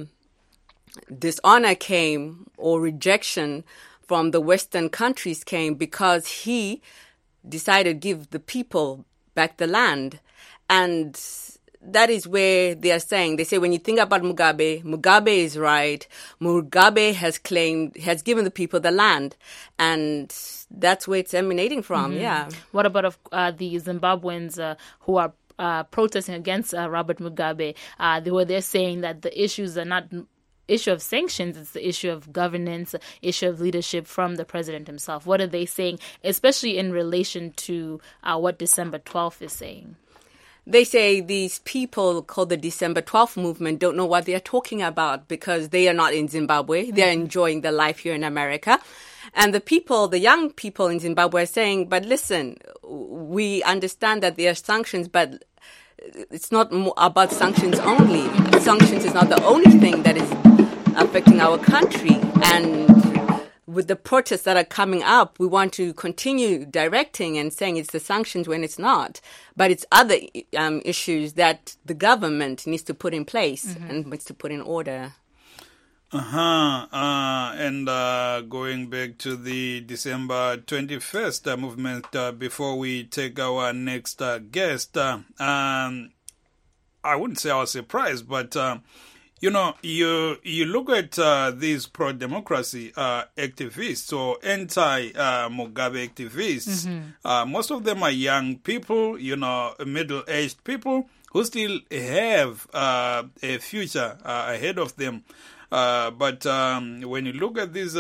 dishonor came, or rejection from the Western countries came, because he decided to give the people back the land. And that is where they say when you think about Mugabe is right. Mugabe has given the people the land. And that's where it's emanating from, yeah. What about the Zimbabweans who are protesting against Robert Mugabe? They're saying that the issues are not issue of sanctions, it's the issue of governance, issue of leadership from the president himself. What are they saying, especially in relation to what December 12th is saying? they say these people called the December 12th movement don't know what they are talking about because they are not in Zimbabwe. They are enjoying their life here in America. And the young people in Zimbabwe are saying, but listen, we understand that there are sanctions, but it's not about sanctions only. Sanctions is not the only thing that is affecting our country. And with the protests that are coming up, we want to continue directing and saying it's the sanctions when it's not. But it's other issues that the government needs to put in place and needs to put in order. And going back to the December 21st movement, before we take our next guest, I wouldn't say I was surprised, but you look at these pro-democracy activists or anti-Mugabe activists. Most of them are young people, middle-aged people who still have a future ahead of them. But when you look at these,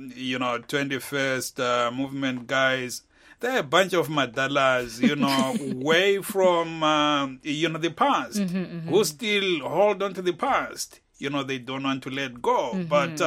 21st movement guys, they're a bunch of madalas, way from, the past, who still hold on to the past. They don't want to let go. But,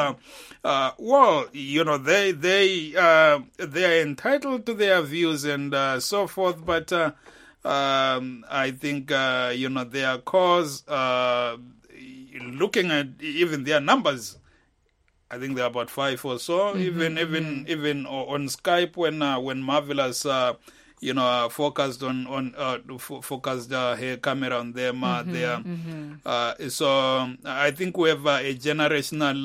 they are entitled to their views and so forth. But I think, their cause, looking at even their numbers, I think they're about 5 or so. Even on Skype when Marvelous, focused focused her camera on them there. So I think we have a generational,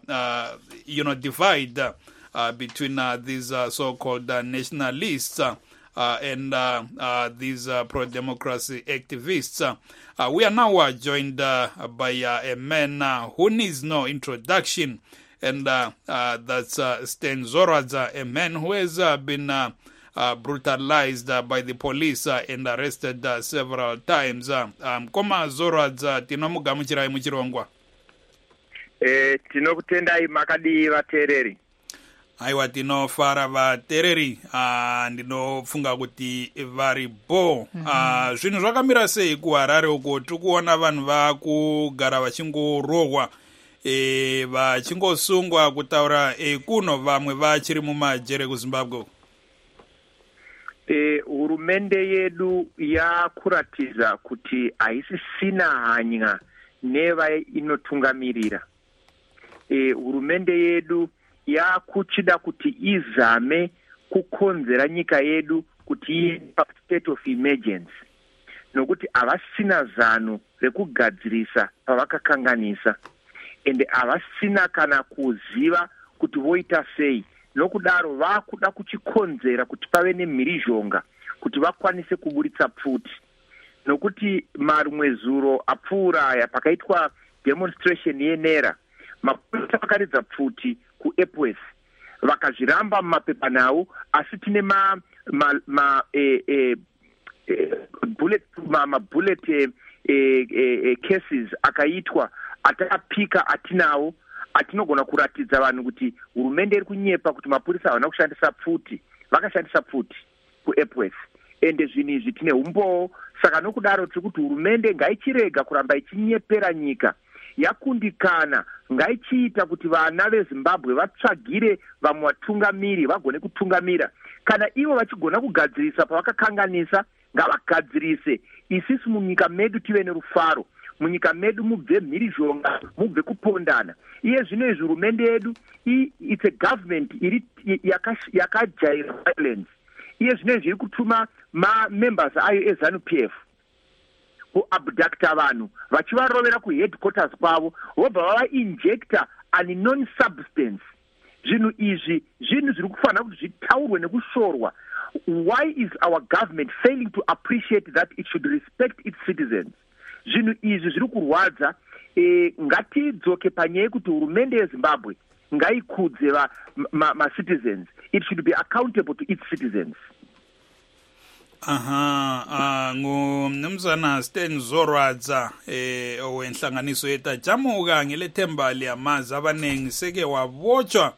divide between these so-called nationalists. And these pro-democracy activists. We are now joined by a man who needs no introduction, and that's Stan Zoradza, a man who has been brutalized by the police and arrested several times. Koma Zoradza, tinomugamuchirai muchirongwa. Tinokutendai makadi vateereri. Aiwa, tinofara vateereri, ndinofunga kuti vari bo. Zvinhu zvakamira sei kuHarare uko? Tikuona vanhu vakugara vachingorohwa, vachingosungwa kutaura kuno, vamwe vachiri mumajere kuZimbabwe. Hurumende yedu yakuratiza kuti haisisina hanya nevainotungamirira. Hurumende yedu yakuchida kuti izame kukonzera nyika yedu kuti iende state of emergency, nokuti havasina zano rekugadzirisa pavakakanganisa, ende havasina kana kuziva kuti voita sei. Nokudaro vakuda kuchikonzera kuti pave nemhirizhonga kuti vakwanise kuburitsa pfuti, nokuti marumwe zuro apfuuraya pakaitwa demonstration yenera, mapurisa vakaridza pfuti kuEpworth vakazviramba mumapepanhau, asi tine bullet cases akaitwa atakapika atinawo, atinogona kuratidza vanhu kuti hurumende iri kunyepa kuti mapurisa havana kushandisa pfuti, vakashandisa pfuti kuEpworth. Ende zvinhu izvi tine umboo. Saka nokudaro tiri kuti hurumende ngaichirega kuramba ichinyepera nyika, yakundikana ngaichiita kuti vana veZimbabwe vatsvagire vamwe vatungamiri vagone kutungamira. Kana ivo vachigona kugadzirisa pavakakanganisa, ngavagadzirise. Isisi munyika medu tive nerufaro, munyika medu mubve mhirizhonga, mubve kupondana. Iye zvino izvi hurumende yedu it's a government yakajaira violence. Iye zvino izvi iri kutuma members ayo eZANU-PF kuabducta vanhu vachivarovera kuheadquarters kwavo, vobva vavainjecta unknown substance. Zvinhu izvi zvinhu zviri kufanira kuti zvitaurwe nekushorwa. Why is our government failing to appreciate that it should respect its citizens? Zvinhu izvi zviri kurwadza. Ngatidzoke panyaya kuti hurumende yeZimbabwe ngaikudze citizens. It should be accountable to its citizens. Ngumnumzana Stan Zoradza wenhlanganiso yetajamuka ngelethemba liyamazi abanengi seke wabotshwa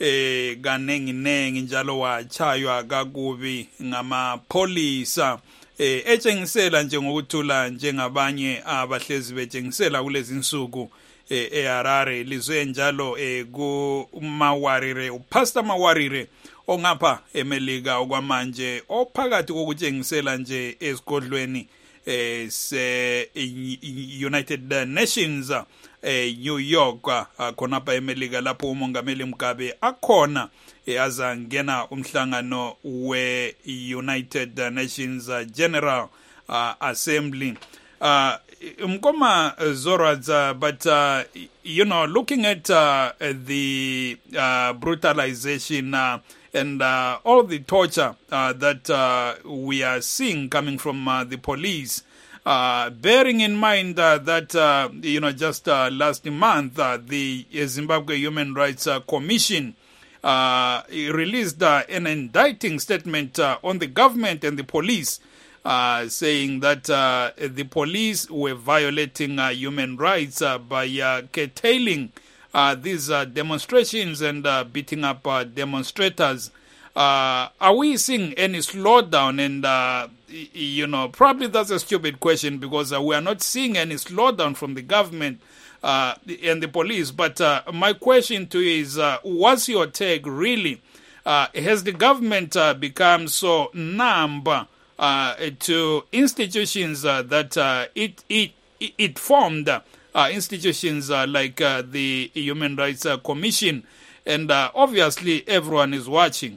kanengi njalo wachaywa kakubi ngamapholisa etshengisela nje ngokuthula njengabanye abahlezi betshengisela kulezi insuku eHarare. Lizwe njalo kuMawarire, uPastor Mawarire ongapha eMelika okwamanje, ophakathi kokutshengisela nje esigodlweni se United Nations New York khonapha eMelika, lapho umongameli Mugabe akhona azangena umhlangano we-United Nations General Assembly. Mkoma Zoradza, but looking at the brutalization and all the torture that we are seeing coming from the police, bearing in mind that just last month the Zimbabwe Human Rights Commission released an indicting statement on the government and the police, saying that the police were violating human rights by curtailing these demonstrations and beating up demonstrators. Are we seeing any slowdown? And probably that's a stupid question, because we are not seeing any slowdown from the government and the police. But my question to you is, what's your take really? Has the government become so numb to institutions that it formed, institutions like the Human Rights Commission, and obviously everyone is watching?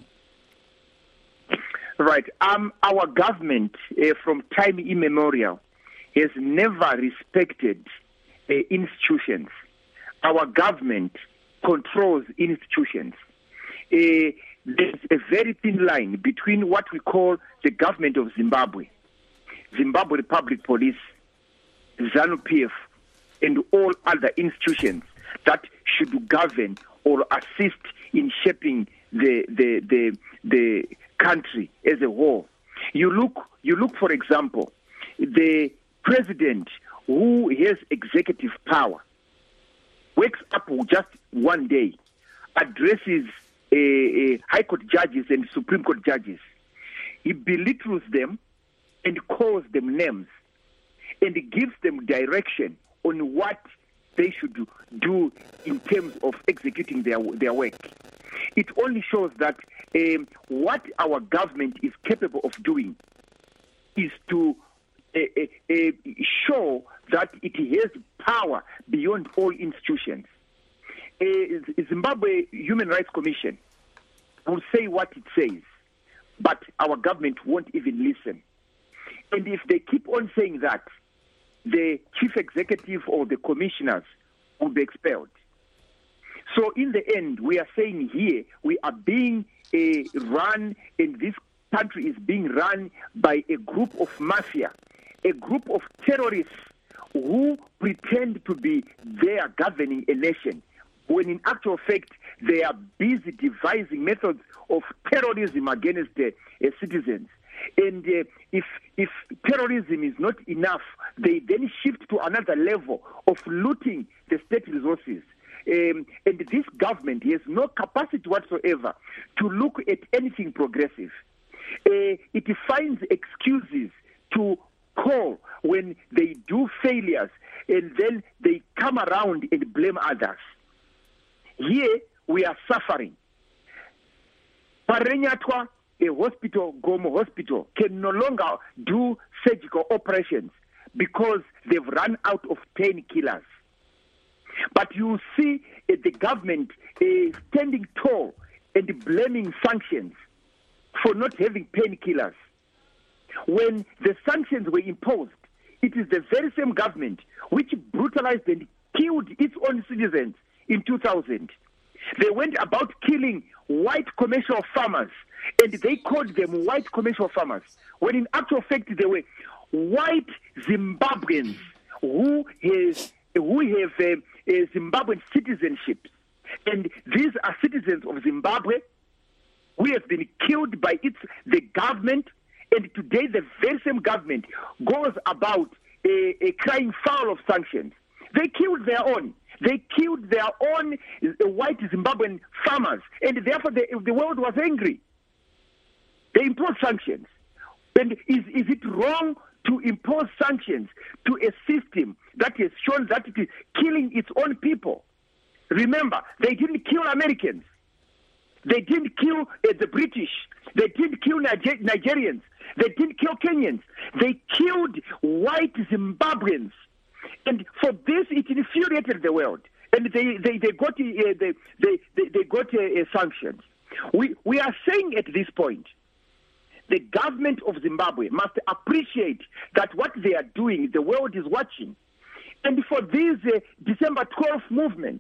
Right. Our government, from time immemorial, has never respected institutions. Our government controls institutions. There's a very thin line between what we call the government of Zimbabwe, Zimbabwe Republic Police, ZANU-PF, and all other institutions that should govern or assist in shaping the country as a whole. You look, for example, the president, who has executive power, wakes up just one day, addresses high court judges and Supreme Court judges. He belittles them and calls them names and gives them direction on what they should do in terms of executing their work. It only shows that what our government is capable of doing is to show that it has power beyond all institutions. Zimbabwe Human Rights Commission will say what it says, but our government won't even listen. And if they keep on saying that, the chief executive or the commissioners will be expelled. So in the end, we are saying here, we are being run, and this country is being run by a group of mafia, a group of terrorists who pretend to be there governing a nation, when in actual fact they are busy devising methods of terrorism against citizens. And if terrorism is not enough, they then shift to another level of looting the state resources. And this government has no capacity whatsoever to look at anything progressive. It finds excuses to call when they do failures, and then they come around and blame others. Here we are suffering. Parenyatwa, a hospital, Gomo Hospital, can no longer do surgical operations because they've run out of painkillers. But you see the government standing tall and blaming sanctions for not having painkillers. When the sanctions were imposed, it is the very same government which brutalized and killed its own citizens in 2000. They went about killing white commercial farmers, and they called them white commercial farmers, when in actual fact they were white Zimbabweans who have Zimbabwean citizenship. And these are citizens of Zimbabwe who have been killed by the government, and today the very same government goes about crying foul of sanctions. They killed their own. They killed their own white Zimbabwean farmers, and therefore the world was angry. They imposed sanctions. And is it wrong to impose sanctions to a system that has shown that it is killing its own people? Remember, they didn't kill Americans. They didn't kill the British. They didn't kill Nigerians. They didn't kill Kenyans. They killed white Zimbabweans. And for this, it infuriated the world. And they got sanctions. We are saying at this point, the government of Zimbabwe must appreciate that what they are doing, the world is watching. And for this December 12th movement,